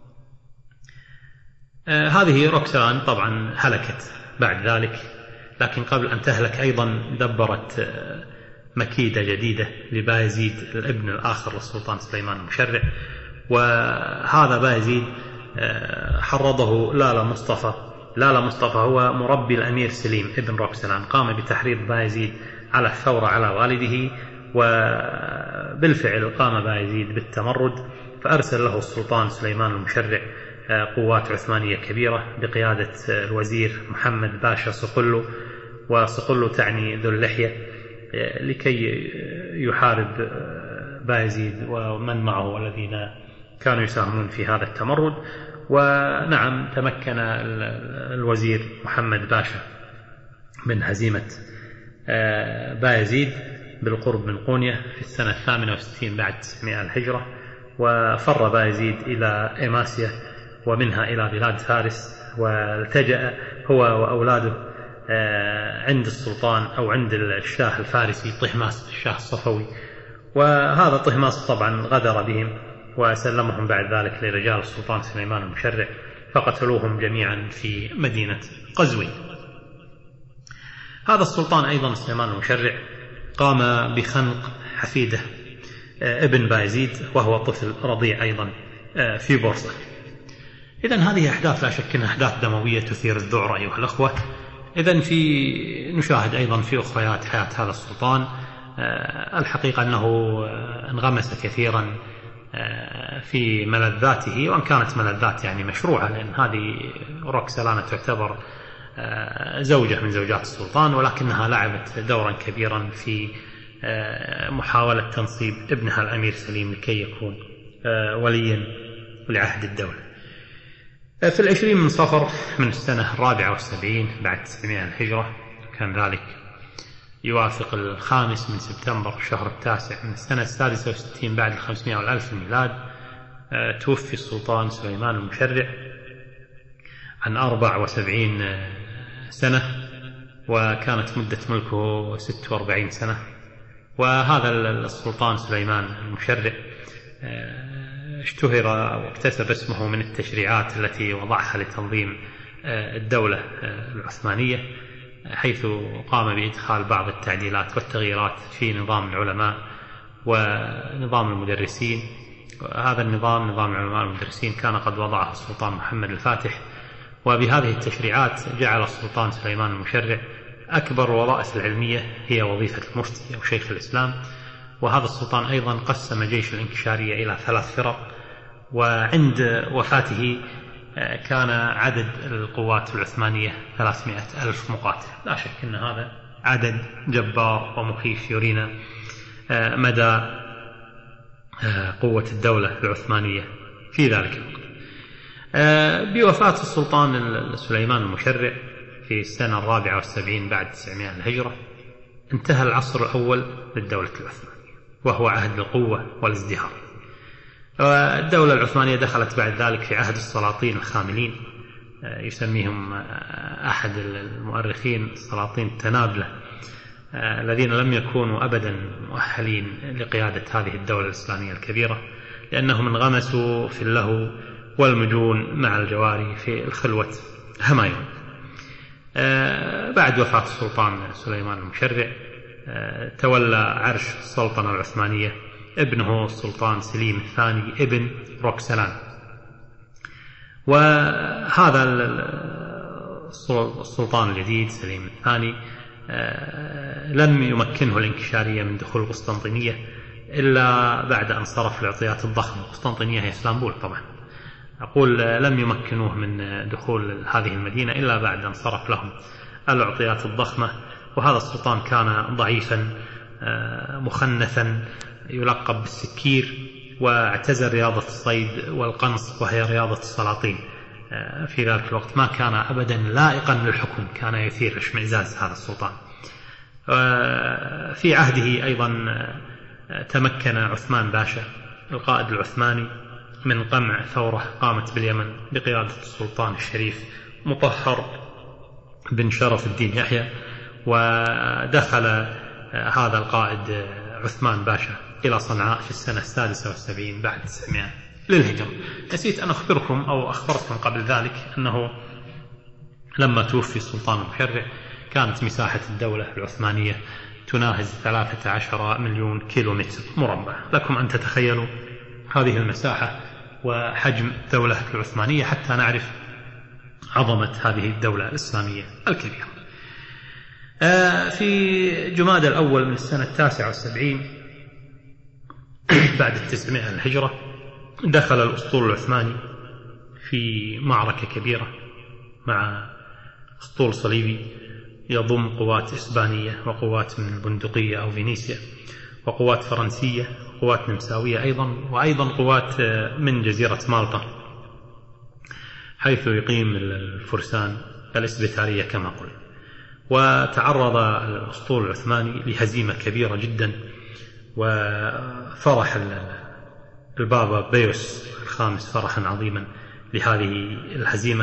هذه روكسلان طبعا هلكت بعد ذلك، لكن قبل أن تهلك أيضا دبرت مكيدة جديدة لبايزيد الابن الآخر للسلطان سليمان المشرع. وهذا بايزيد حرضه لالا مصطفى هو مربي الأمير سليم ابن روكسلان، قام بتحريض بايزيد على الثورة على والده، وبالفعل قام بايزيد بالتمرد، فأرسل له السلطان سليمان المشرع قوات عثمانية كبيرة بقيادة الوزير محمد باشا صقلو، وصقلو تعني ذو اللحية، لكي يحارب بايزيد ومن معه الذين كانوا يساهمون في هذا التمرد. ونعم تمكن الوزير محمد باشا من هزيمة بايزيد بالقرب من قونية في السنة 68 بعد 900 الهجرة، وفر بايزيد إلى إماسيا ومنها إلى بلاد فارس، والتجأ هو وأولاده عند السلطان أو عند الشاه الفارسي طهماس الشاه الصفوي. وهذا طهماس طبعا غدر بهم وسلمهم بعد ذلك لرجال السلطان سليمان المشرع فقتلوهم جميعا في مدينة قزوين. هذا السلطان أيضا سليمان المشرع قام بخنق حفيده ابن بايزيد وهو طفل رضيع أيضا في بورصة. إذن هذه أحداث لا شك أنها أحداث دموية تثير الذعر أيها الأخوة. إذن نشاهد أيضا في أخريات حياة هذا السلطان الحقيقة أنه انغمس كثيرا في ملذاته، وأن كانت ملذات يعني مشروعة، لأن هذه روكسلان تعتبر زوجة من زوجات السلطان، ولكنها لعبت دورا كبيرا في محاولة تنصيب ابنها الأمير سليم لكي يكون وليا لعهد الدولة. في 20 من صفر من السنة 74 بعد 900 الهجرة، كان ذلك يوافق 5 من سبتمبر شهر 9 من السنة 66 بعد 500 والألف الميلاد، توفي السلطان سليمان المشرع عن 74 سنة، وكانت مدة ملكه 46 سنة. وهذا السلطان سليمان المشرع اشتهر واكتسب اسمه من التشريعات التي وضعها لتنظيم الدولة العثمانية، حيث قام بإدخال بعض التعديلات والتغييرات في نظام العلماء ونظام المدرسين. هذا النظام، نظام العلماء والمدرسين، كان قد وضعه السلطان محمد الفاتح، وبهذه التشريعات جعل السلطان سليمان المشرع أكبر الوظائف العلمية هي وظيفة المفتي أو شيخ الإسلام. وهذا السلطان أيضا قسم جيش الانكشارية إلى 3 فرق، وعند وفاته كان عدد القوات العثمانية 300,000 مقاتل. لا شك أن هذا عدد جبار ومخيف يرينا مدى قوة الدولة العثمانية في ذلك الوقت. بوفاة السلطان سليمان المشرع في السنة 74 بعد 900 الهجرة انتهى العصر الأول للدولة العثمانية، وهو عهد القوة والازدهار. الدولة العثمانية دخلت بعد ذلك في عهد السلاطين الخاملين، يسميهم أحد المؤرخين السلاطين التنابلة، الذين لم يكونوا أبدا مؤهلين لقيادة هذه الدولة الإسلامية الكبيرة، لأنهم انغمسوا في اللهو والمجون مع الجواري في الخلوة همايون. بعد وفاة السلطان سليمان المشرع تولى عرش السلطنة العثمانية ابنه السلطان سليم الثاني ابن روكسلان. وهذا السلطان الجديد سليم الثاني لم يمكنه الانكشارية من دخول القسطنطينية، إلا بعد أن صرف العطيات الضخمة. قسطنطينية هي اسطنبول طبعا. أقول لم يمكنوه من دخول هذه المدينة إلا بعد أن صرف لهم العطيات الضخمة. وهذا السلطان كان ضعيفا مخنثا يلقب بالسكير، واعتزل رياضة الصيد والقنص وهي رياضة السلاطين في ذلك الوقت. ما كان أبدا لائقا للحكم، كان يثير الاشمئزاز هذا السلطان. في عهده أيضا تمكن عثمان باشا القائد العثماني من قمع ثورة قامت باليمن بقيادة السلطان الشريف مطهر بن شرف الدين يحيى. ودخل هذا القائد عثمان باشا إلى صنعاء في السنة 76 بعد 900 للهجرة. نسيت أن أخبركم أو أخبرتكم قبل ذلك أنه لما توفي السلطان المشرع كانت مساحة الدولة العثمانية تناهز 13 مليون كيلومتر مربع. لكم أن تتخيلوا هذه المساحة وحجم الدولة العثمانية حتى نعرف عظمة هذه الدولة الإسلامية الكبيرة. في جماد الأول من السنة 79 بعد 900 الهجرة دخل الأسطول العثماني في معركة كبيرة مع أسطول صليبي يضم قوات إسبانية وقوات من البندقية أو فينيسيا وقوات فرنسية وقوات نمساوية وأيضا قوات من جزيرة مالطا، حيث يقيم الفرسان الإسبيتارية كما قلت. وتعرض الأسطول العثماني لهزيمة كبيرة جدا، وفرح البابا بيوس الخامس فرحا عظيما لهذه الهزيمة.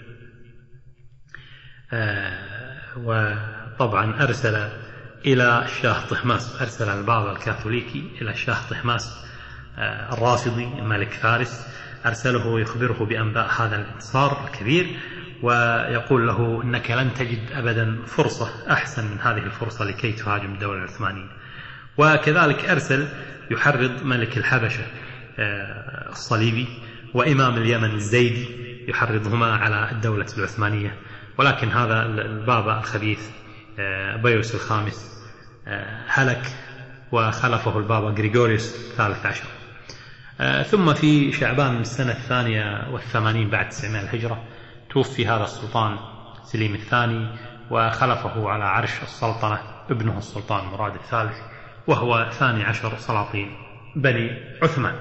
وطبعا أرسل إلى الشاه طهماس، أرسل البابا الكاثوليكي إلى الشاه طهماس الرافضي الملك فارس، أرسله يخبره بأنباء هذا الانتصار الكبير، ويقول له إنك لن تجد أبدا فرصة أحسن من هذه الفرصة لكي تهاجم الدولة العثمانية. وكذلك أرسل يحرض ملك الحبشة الصليبي وإمام اليمن الزيدي، يحرضهما على الدولة العثمانية، ولكن هذا البابا الخبيث بيوس الخامس هلك وخلفه البابا غريغوريوس الثالث عشر. ثم في شعبان من السنة 82 بعد 900 الهجرة توفي هذا السلطان سليم الثاني، وخلفه على عرش السلطنة ابنه السلطان مراد الثالث، وهو 12 سلاطين بني عثمان.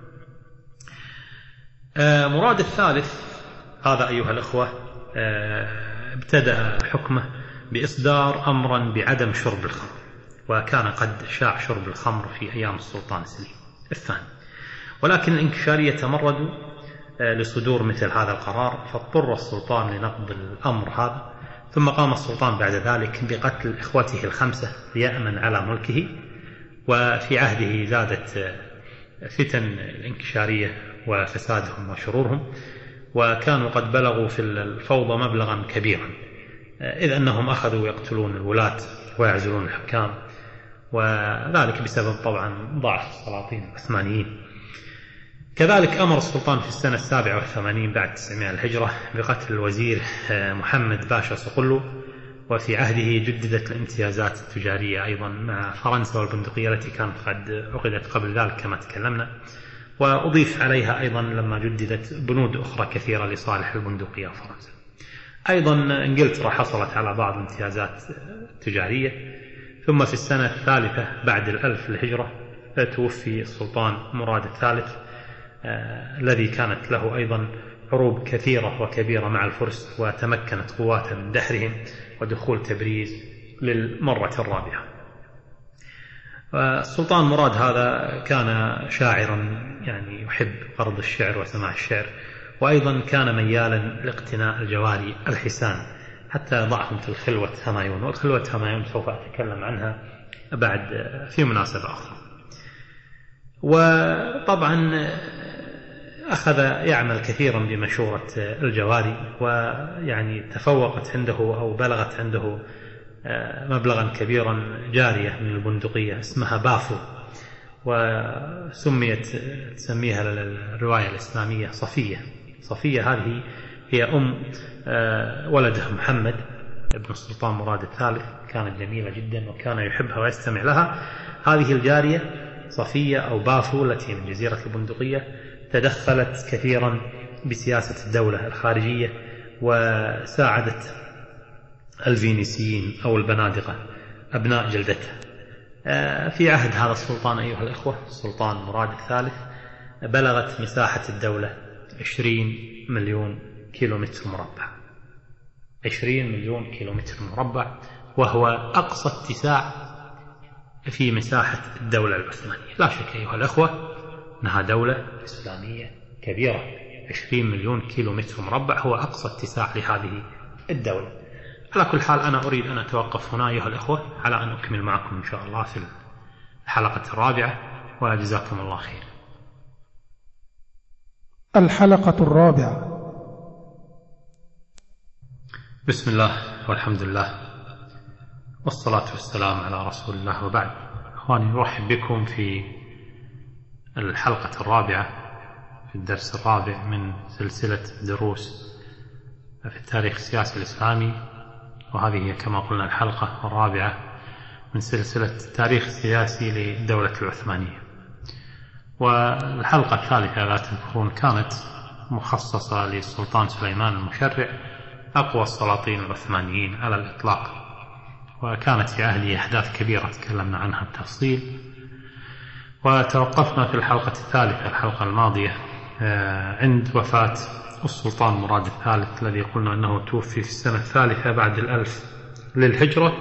مراد الثالث هذا أيها الأخوة ابتدأ حكمه بإصدار أمرا بعدم شرب الخمر، وكان قد شاع شرب الخمر في أيام السلطان سليم الثاني، ولكن الإنكشارية تمردوا لصدور مثل هذا القرار، فاضطر السلطان لنقض الأمر هذا. ثم قام السلطان بعد ذلك بقتل إخوته الخمسة ليأمن على ملكه. وفي عهده زادت فتن الإنكشارية وفسادهم وشرورهم، وكانوا قد بلغوا في الفوضى مبلغا كبيرا، إذ أنهم أخذوا يقتلون الولاة ويعزلون الحكام، وذلك بسبب طبعا ضعف السلاطين العثمانيين. كذلك أمر السلطان في السنة 87 بعد 900 الهجرة بقتل الوزير محمد باشا صقلو، وفي عهده جددت الامتيازات التجارية أيضا مع فرنسا والبندقية التي كانت قد عقدت قبل ذلك كما تكلمنا، وأضيف عليها أيضا لما جددت بنود أخرى كثيرة لصالح البندقية وفرنسا. أيضا إنجلترا حصلت على بعض الامتيازات التجارية. ثم في السنة الثالثة بعد 1000 الهجرة توفي السلطان مراد الثالث، الذي كانت له أيضا حروب كثيرة وكبيرة مع الفرس، وتمكنت قواته من دحرهم ودخول تبريز للمرة الرابعة. السلطان مراد هذا كان شاعرا يعني يحب قرض الشعر وسماع الشعر، وأيضا كان ميالا لاقتناء الجواري الحسان حتى يضعهم في الخلوة همايون، والخلوة همايون سوف أتكلم عنها بعد في مناسبة أخرى. وطبعا أخذ يعمل كثيرا بمشورة الجواري، ويعني تفوقت عنده أو بلغت عنده مبلغا كبيرا جارية من البندقية اسمها بافو، تسميها الرواية الإسلامية صفية. صفية هذه هي أم ولده محمد ابن السلطان مراد الثالث، كانت جميلة جدا وكان يحبها ويستمع لها. هذه الجارية صفية أو بافو التي من جزيرة البندقية تدخلت كثيرا بسياسة الدولة الخارجية وساعدت الفينيسيين أو البنادقة أبناء جلدتها. في عهد هذا السلطان أيها الإخوة السلطان مراد الثالث بلغت مساحة الدولة 20 مليون كيلومتر مربع. 20 مليون كيلومتر مربع، وهو أقصى اتساع في مساحة الدولة العثمانية. لا شك أيها الأخوة أنها دولة إسلامية كبيرة. 20 مليون كيلومتر مربع هو أقصى اتساع لهذه الدولة. على كل حال أنا أريد أن أتوقف هنا أيها الأخوة على أن أكمل معكم إن شاء الله في الحلقة الرابعة، وجزاكم الله خير. الحلقة الرابعة. بسم الله والحمد لله والصلاة والسلام على رسول الله، وبعد. أخواني، نرحب بكم في الحلقة الرابعة في الدرس الرابع من سلسلة دروس في التاريخ السياسي الإسلامي، وهذه هي كما قلنا الحلقة الرابعة من سلسلة التاريخ السياسي للدولة العثمانية. والحلقة الثالثة لا تذكرون كانت مخصصة للسلطان سليمان المشرع، أقوى السلاطين العثمانيين على الإطلاق، وكانت في عهده أحداث كبيرة تكلمنا عنها بتفصيل. وتوقفنا في الحلقة الثالثة الحلقة الماضية عند وفاة السلطان مراد الثالث، الذي قلنا أنه توفي في السنة الثالثة بعد 1000 للهجرة،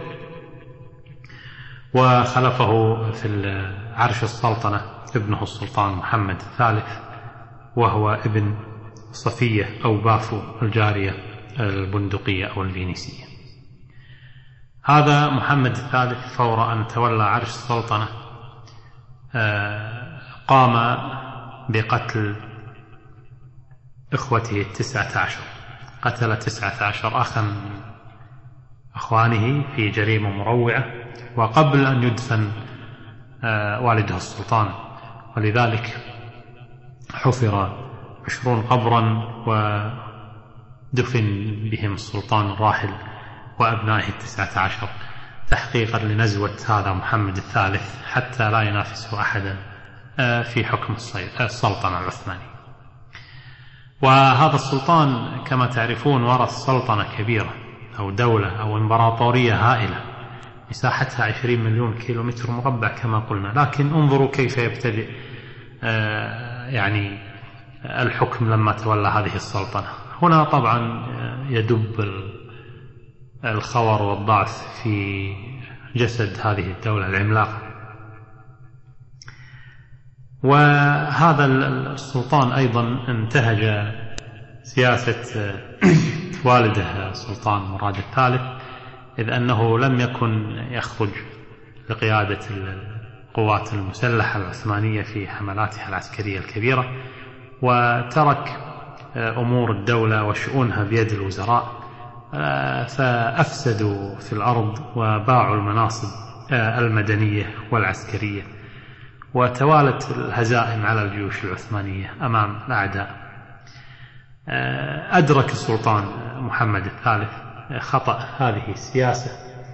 وخلفه في عرش السلطنة ابنه السلطان محمد الثالث، وهو ابن صفية أو بافو الجارية البندقية أو الفينيسية. هذا محمد الثالث فور أن تولى عرش السلطنة قام بقتل إخوته 19، قتل 19 أخا من أخوانه في جريمة مروعة، وقبل أن يدفن والده السلطان، ولذلك حفر 20 قبرا ودفن بهم السلطان الراحل وأبنائه 19 تحقيقا لنزوة هذا محمد الثالث حتى لا ينافسه أحدا في حكم السلطنة العثمانية. وهذا السلطان كما تعرفون ورث سلطنة كبيرة أو دولة أو إمبراطورية هائلة مساحتها 20 مليون كيلومتر مربع كما قلنا. لكن انظروا كيف يبتدئ يعني الحكم لما تولى هذه السلطنة. هنا طبعا يدب الخور والضعف في جسد هذه الدولة العملاقة. وهذا السلطان أيضا انتهج سياسة والده السلطان مراد الثالث، إذ أنه لم يكن يخرج لقيادة القوات المسلحة العثمانية في حملاتها العسكرية الكبيرة، وترك أمور الدولة وشؤونها بيد الوزراء، فأفسدوا في الأرض وباعوا المناصب المدنية والعسكرية، وتوالت الهزائم على الجيوش العثمانية أمام الأعداء. أدرك السلطان محمد الثالث خطأ هذه السياسة،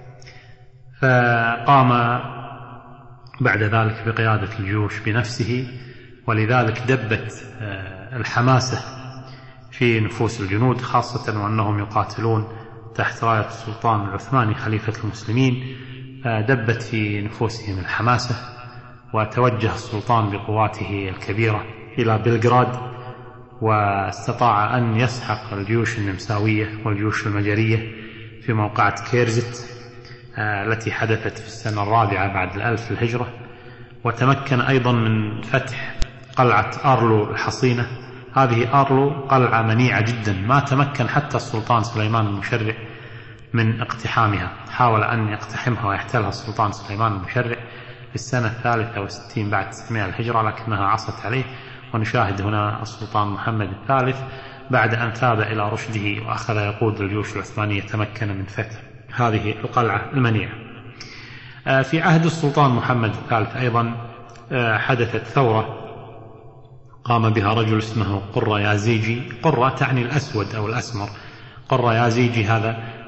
فقام بعد ذلك بقيادة الجيوش بنفسه، ولذلك دبت الحماسة في نفوس الجنود، خاصة وأنهم يقاتلون تحت راية السلطان العثماني خليفة المسلمين. دبت في نفوسهم الحماسة، وتوجه السلطان بقواته الكبيرة إلى بلغراد، واستطاع أن يسحق الجيوش النمساوية والجيوش المجرية في موقعة كيرزت التي حدثت في السنة الرابعة بعد 1000 الهجرة. وتمكن أيضا من فتح قلعة أرلو الحصينة. هذه أرلو قلعة منيعة جدا، ما تمكن حتى السلطان سليمان المشرع من اقتحامها. حاول أن يقتحمها ويحتلها السلطان سليمان المشرع في السنة 63 بعد 900 الهجرة، لكنها عصت عليه. ونشاهد هنا السلطان محمد الثالث بعد أن ثاب إلى رشده وأخذ يقود الجيوش العثمانية تمكن من فتح هذه القلعة المنيعة. في عهد السلطان محمد الثالث أيضا حدثت ثورة قام بها رجل اسمه قرة يازيجي. قرة تعني الأسود أو الأسمر. قرة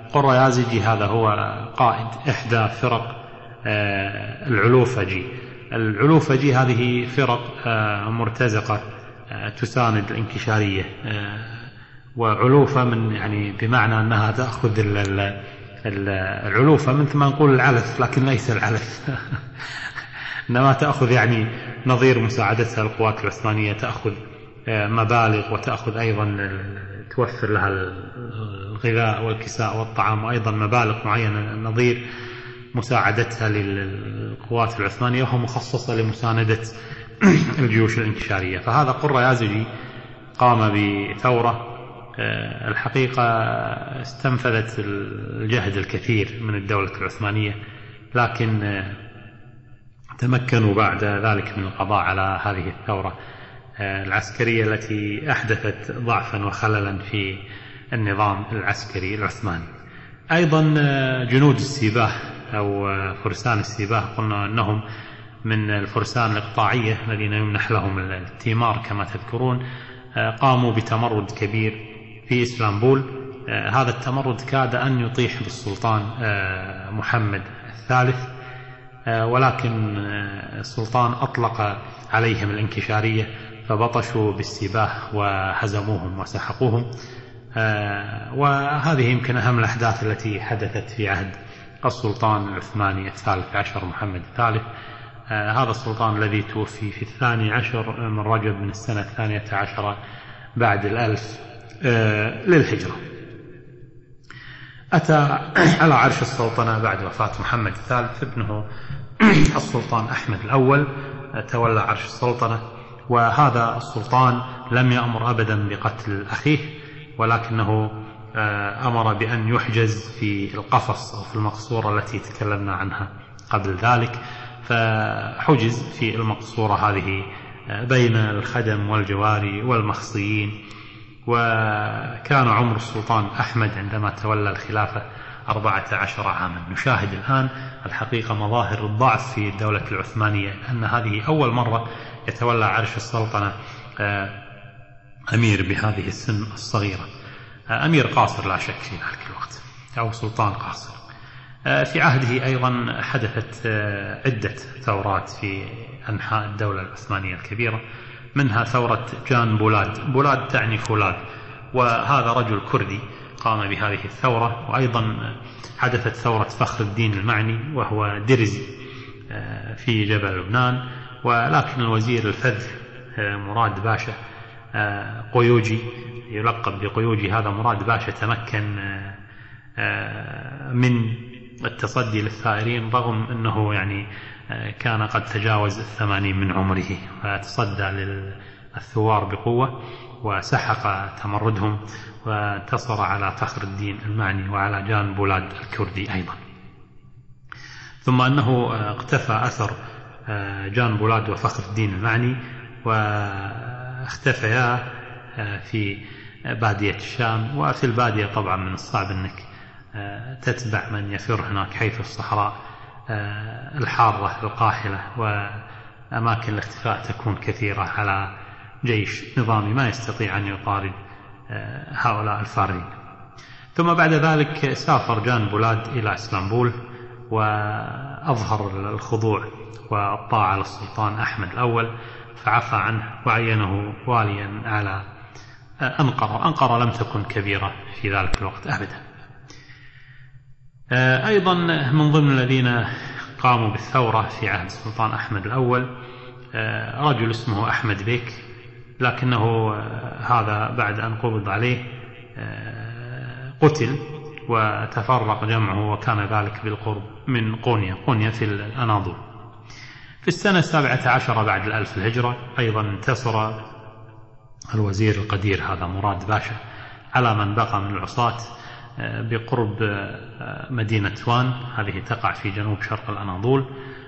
يازيجي هذا هو قائد إحدى فرق العلوفجي العلوفجي هذه فرق مرتزقة تساند الانكشارية، وعلوفة من يعني بمعنى أنها تأخذ العلوفة مثل ما نقول العلف، لكن ليس العلف إنما تأخذ يعني نظير مساعدتها القوات العثمانية، تأخذ مبالغ وتأخذ أيضا توفر لها الغذاء والكساء والطعام، وأيضا مبالغ معينة نظير مساعدتها للقوات العثمانية، وهو مخصصة لمساندة الجيوش الانكشارية. فهذا قرة يازجي قام بثورة الحقيقة استنفذت الجهد الكثير من الدولة العثمانية، لكن تمكنوا بعد ذلك من القضاء على هذه الثورة العسكرية التي أحدثت ضعفا وخللا في النظام العسكري العثماني. أيضا جنود السيباه أو فرسان السيباه قلنا أنهم من الفرسان الإقطاعية الذين يمنح لهم التيمار كما تذكرون، قاموا بتمرد كبير في إسلامبول. هذا التمرد كاد أن يطيح بالسلطان محمد الثالث، ولكن السلطان أطلق عليهم الانكشارية فبطشوا بالسيباه وهزموهم وسحقوهم. وهذه يمكن أهم الأحداث التي حدثت في عهد السلطان العثماني الثالث عشر محمد الثالث. هذا السلطان الذي توفي في 12 من رجب من السنة 12 بعد 1000 للهجرة. أتى على عرش السلطنة بعد وفاة محمد الثالث ابنه السلطان أحمد الأول تولى عرش السلطنة، وهذا السلطان لم يأمر أبدا بقتل أخيه، ولكنه أمر بأن يحجز في القفص أو في المقصورة التي تكلمنا عنها قبل ذلك. فحجز في المقصورة هذه بين الخدم والجواري والمخصيين. وكان عمر السلطان أحمد عندما تولى الخلافة 14 عاما. نشاهد الآن الحقيقة مظاهر الضعف في الدولة العثمانية، أن هذه أول مرة يتولى عرش السلطنة أمير بهذه السن الصغيرة، أمير قاصر لا شك في ذلك الوقت، أو سلطان قاصر. في عهده أيضا حدثت عدة ثورات في أنحاء الدولة العثمانية الكبيرة، منها ثورة جان بولاد. بولاد تعني فولاذ، وهذا رجل كردي قام بهذه الثورة. وأيضا حدثت ثورة فخر الدين المعني وهو درزي في جبل لبنان، ولكن الوزير الفذ مراد باشا قيوجي يلقب بقيوجي، هذا مراد باشا تمكن من التصدي للثائرين رغم أنه يعني كان قد تجاوز 80 من عمره، فتصدى للثوار بقوة وسحق تمردهم وانتصر على فخر الدين المعني وعلى جان بولاد الكردي أيضا. ثم أنه اقتفى أثر جان بولاد وفخر الدين المعني واختفيا في بادية الشام. وفي البادية طبعا من الصعب أنك تتبع من يفر هناك، حيث الصحراء الحارة القاحلة وأماكن الاختفاء تكون كثيرة على جيش نظامي ما يستطيع أن يطارد هؤلاء الفارين. ثم بعد ذلك سافر جان بولاد إلى إسلامبول وأظهر الخضوع والطاعة للسلطان أحمد الأول، فعفى عنه وعينه واليا على أنقرة. أنقرة لم تكن كبيرة في ذلك الوقت أبدا. أيضا من ضمن الذين قاموا بالثورة في عهد السلطان أحمد الأول رجل اسمه أحمد بيك، لكنه هذا بعد أن قبض عليه قتل وتفرق جمعه، وكان ذلك بالقرب من قونيا في الأناضول. في السنة 17 بعد 1000 الهجرة أيضا انتصر الوزير القدير هذا مراد باشا على من بقى من العصاة بقرب مدينة وان، هذه تقع في جنوب شرق الأناضول،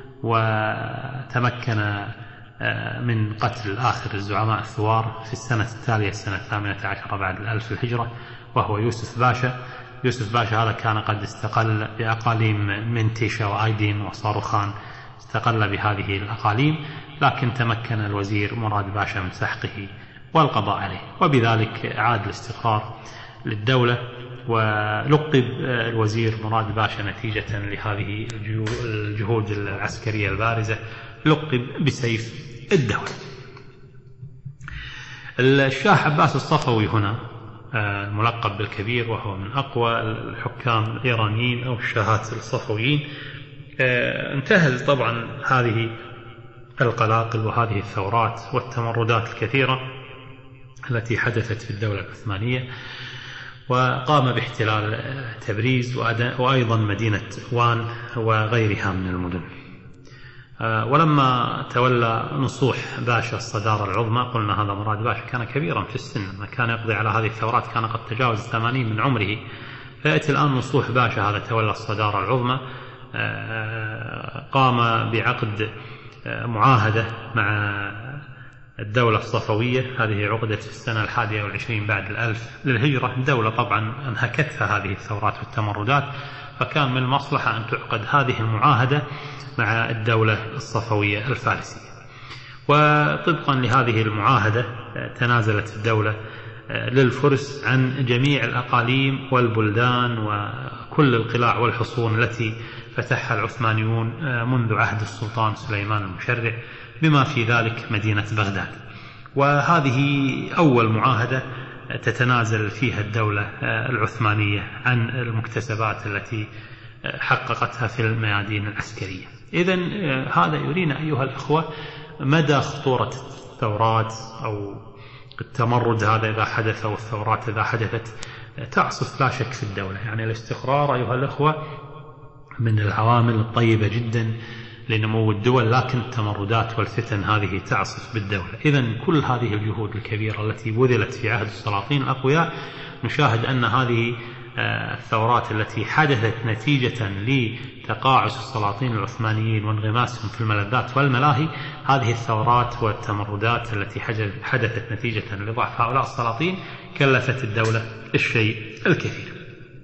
وتمكن من قتل آخر الزعماء الثوار في السنة التالية السنة 18 بعد 1000 الهجرة، وهو يوسف باشا. يوسف باشا هذا كان قد استقل بأقاليم منتشة وآيدين وصاروخان، استقل بهذه الأقاليم، لكن تمكن الوزير مراد باشا من سحقه والقضاء عليه، وبذلك عاد الاستقرار للدولة ولقب الوزير مراد باشا نتيجة لهذه الجهود العسكرية البارزة لقب بسيف الدولة. الشاه عباس الصفوي هنا الملقب بالكبير، وهو من أقوى الحكام الإيرانيين أو الشاهات الصفويين، انتهز طبعا هذه القلاقل وهذه الثورات والتمردات الكثيرة التي حدثت في الدولة العثمانية، وقام باحتلال تبريز وأيضا مدينة وان وغيرها من المدن. ولما تولى نصوح باشا الصدارة العظمى، قلنا هذا مراد باشا كان كبيرا في السن، لما كان يقضي على هذه الثورات كان قد تجاوز 80 من عمره، فيأتي الآن نصوح باشا هذا تولى الصدارة العظمى، قام بعقد معاهدة مع الدولة الصفوية. هذه عقدت في السنة 21 بعد 1000 للهجرة. الدولة طبعا أنهكتها هذه الثورات والتمردات، فكان من المصلحة أن تعقد هذه المعاهدة مع الدولة الصفوية الفارسية. وطبقا لهذه المعاهدة تنازلت الدولة للفرس عن جميع الأقاليم والبلدان وكل القلاع والحصون التي فتحها العثمانيون منذ عهد السلطان سليمان المشرع، بما في ذلك مدينة بغداد. وهذه أول معاهدة تتنازل فيها الدولة العثمانية عن المكتسبات التي حققتها في الميادين العسكرية. إذن هذا يرينا أيها الأخوة مدى خطورة الثورات أو التمرد هذا إذا حدث، أو الثورات إذا حدثت تعصف لا شك في الدولة. يعني الاستقرار أيها الأخوة من العوامل الطيبة جدا لنمو الدول، لكن التمردات والفتن هذه تعصف بالدولة. إذن كل هذه الجهود الكبيرة التي بذلت في عهد السلاطين الأقوياء، نشاهد أن هذه الثورات التي حدثت نتيجة لتقاعس السلاطين العثمانيين وانغماسهم في الملذات والملاهي، هذه الثورات والتمردات التي حدثت نتيجة لضعف هؤلاء السلاطين كلفت الدولة الشيء الكثير.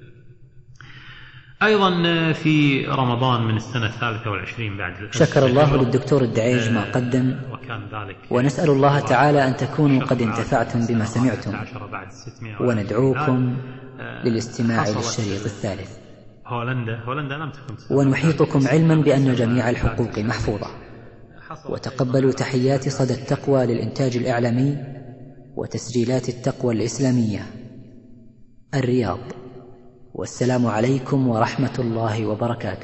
أيضا في رمضان من السنة 23 بعد شكر الله للدكتور الدعيج ما قدم، ونسأل الله تعالى أن تكونوا قد انتفعتم بما سمعتم، وندعوكم للاستماع للشريط الثالث. هولندا لم تكن، ونحيطكم علما بأن جميع الحقوق محفوظة. وتقبلوا تحيات صدى التقوى للإنتاج الإعلامي وتسجيلات التقوى الإسلامية، الرياض. والسلام عليكم ورحمة الله وبركاته.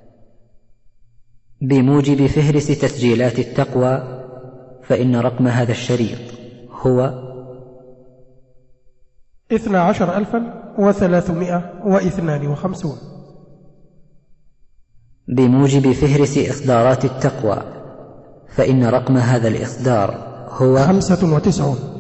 بموجب فهرس تسجيلات التقوى، فإن رقم هذا الشريط هو 12352. بموجب فهرس إصدارات التقوى، فإن رقم هذا الإصدار هو 95.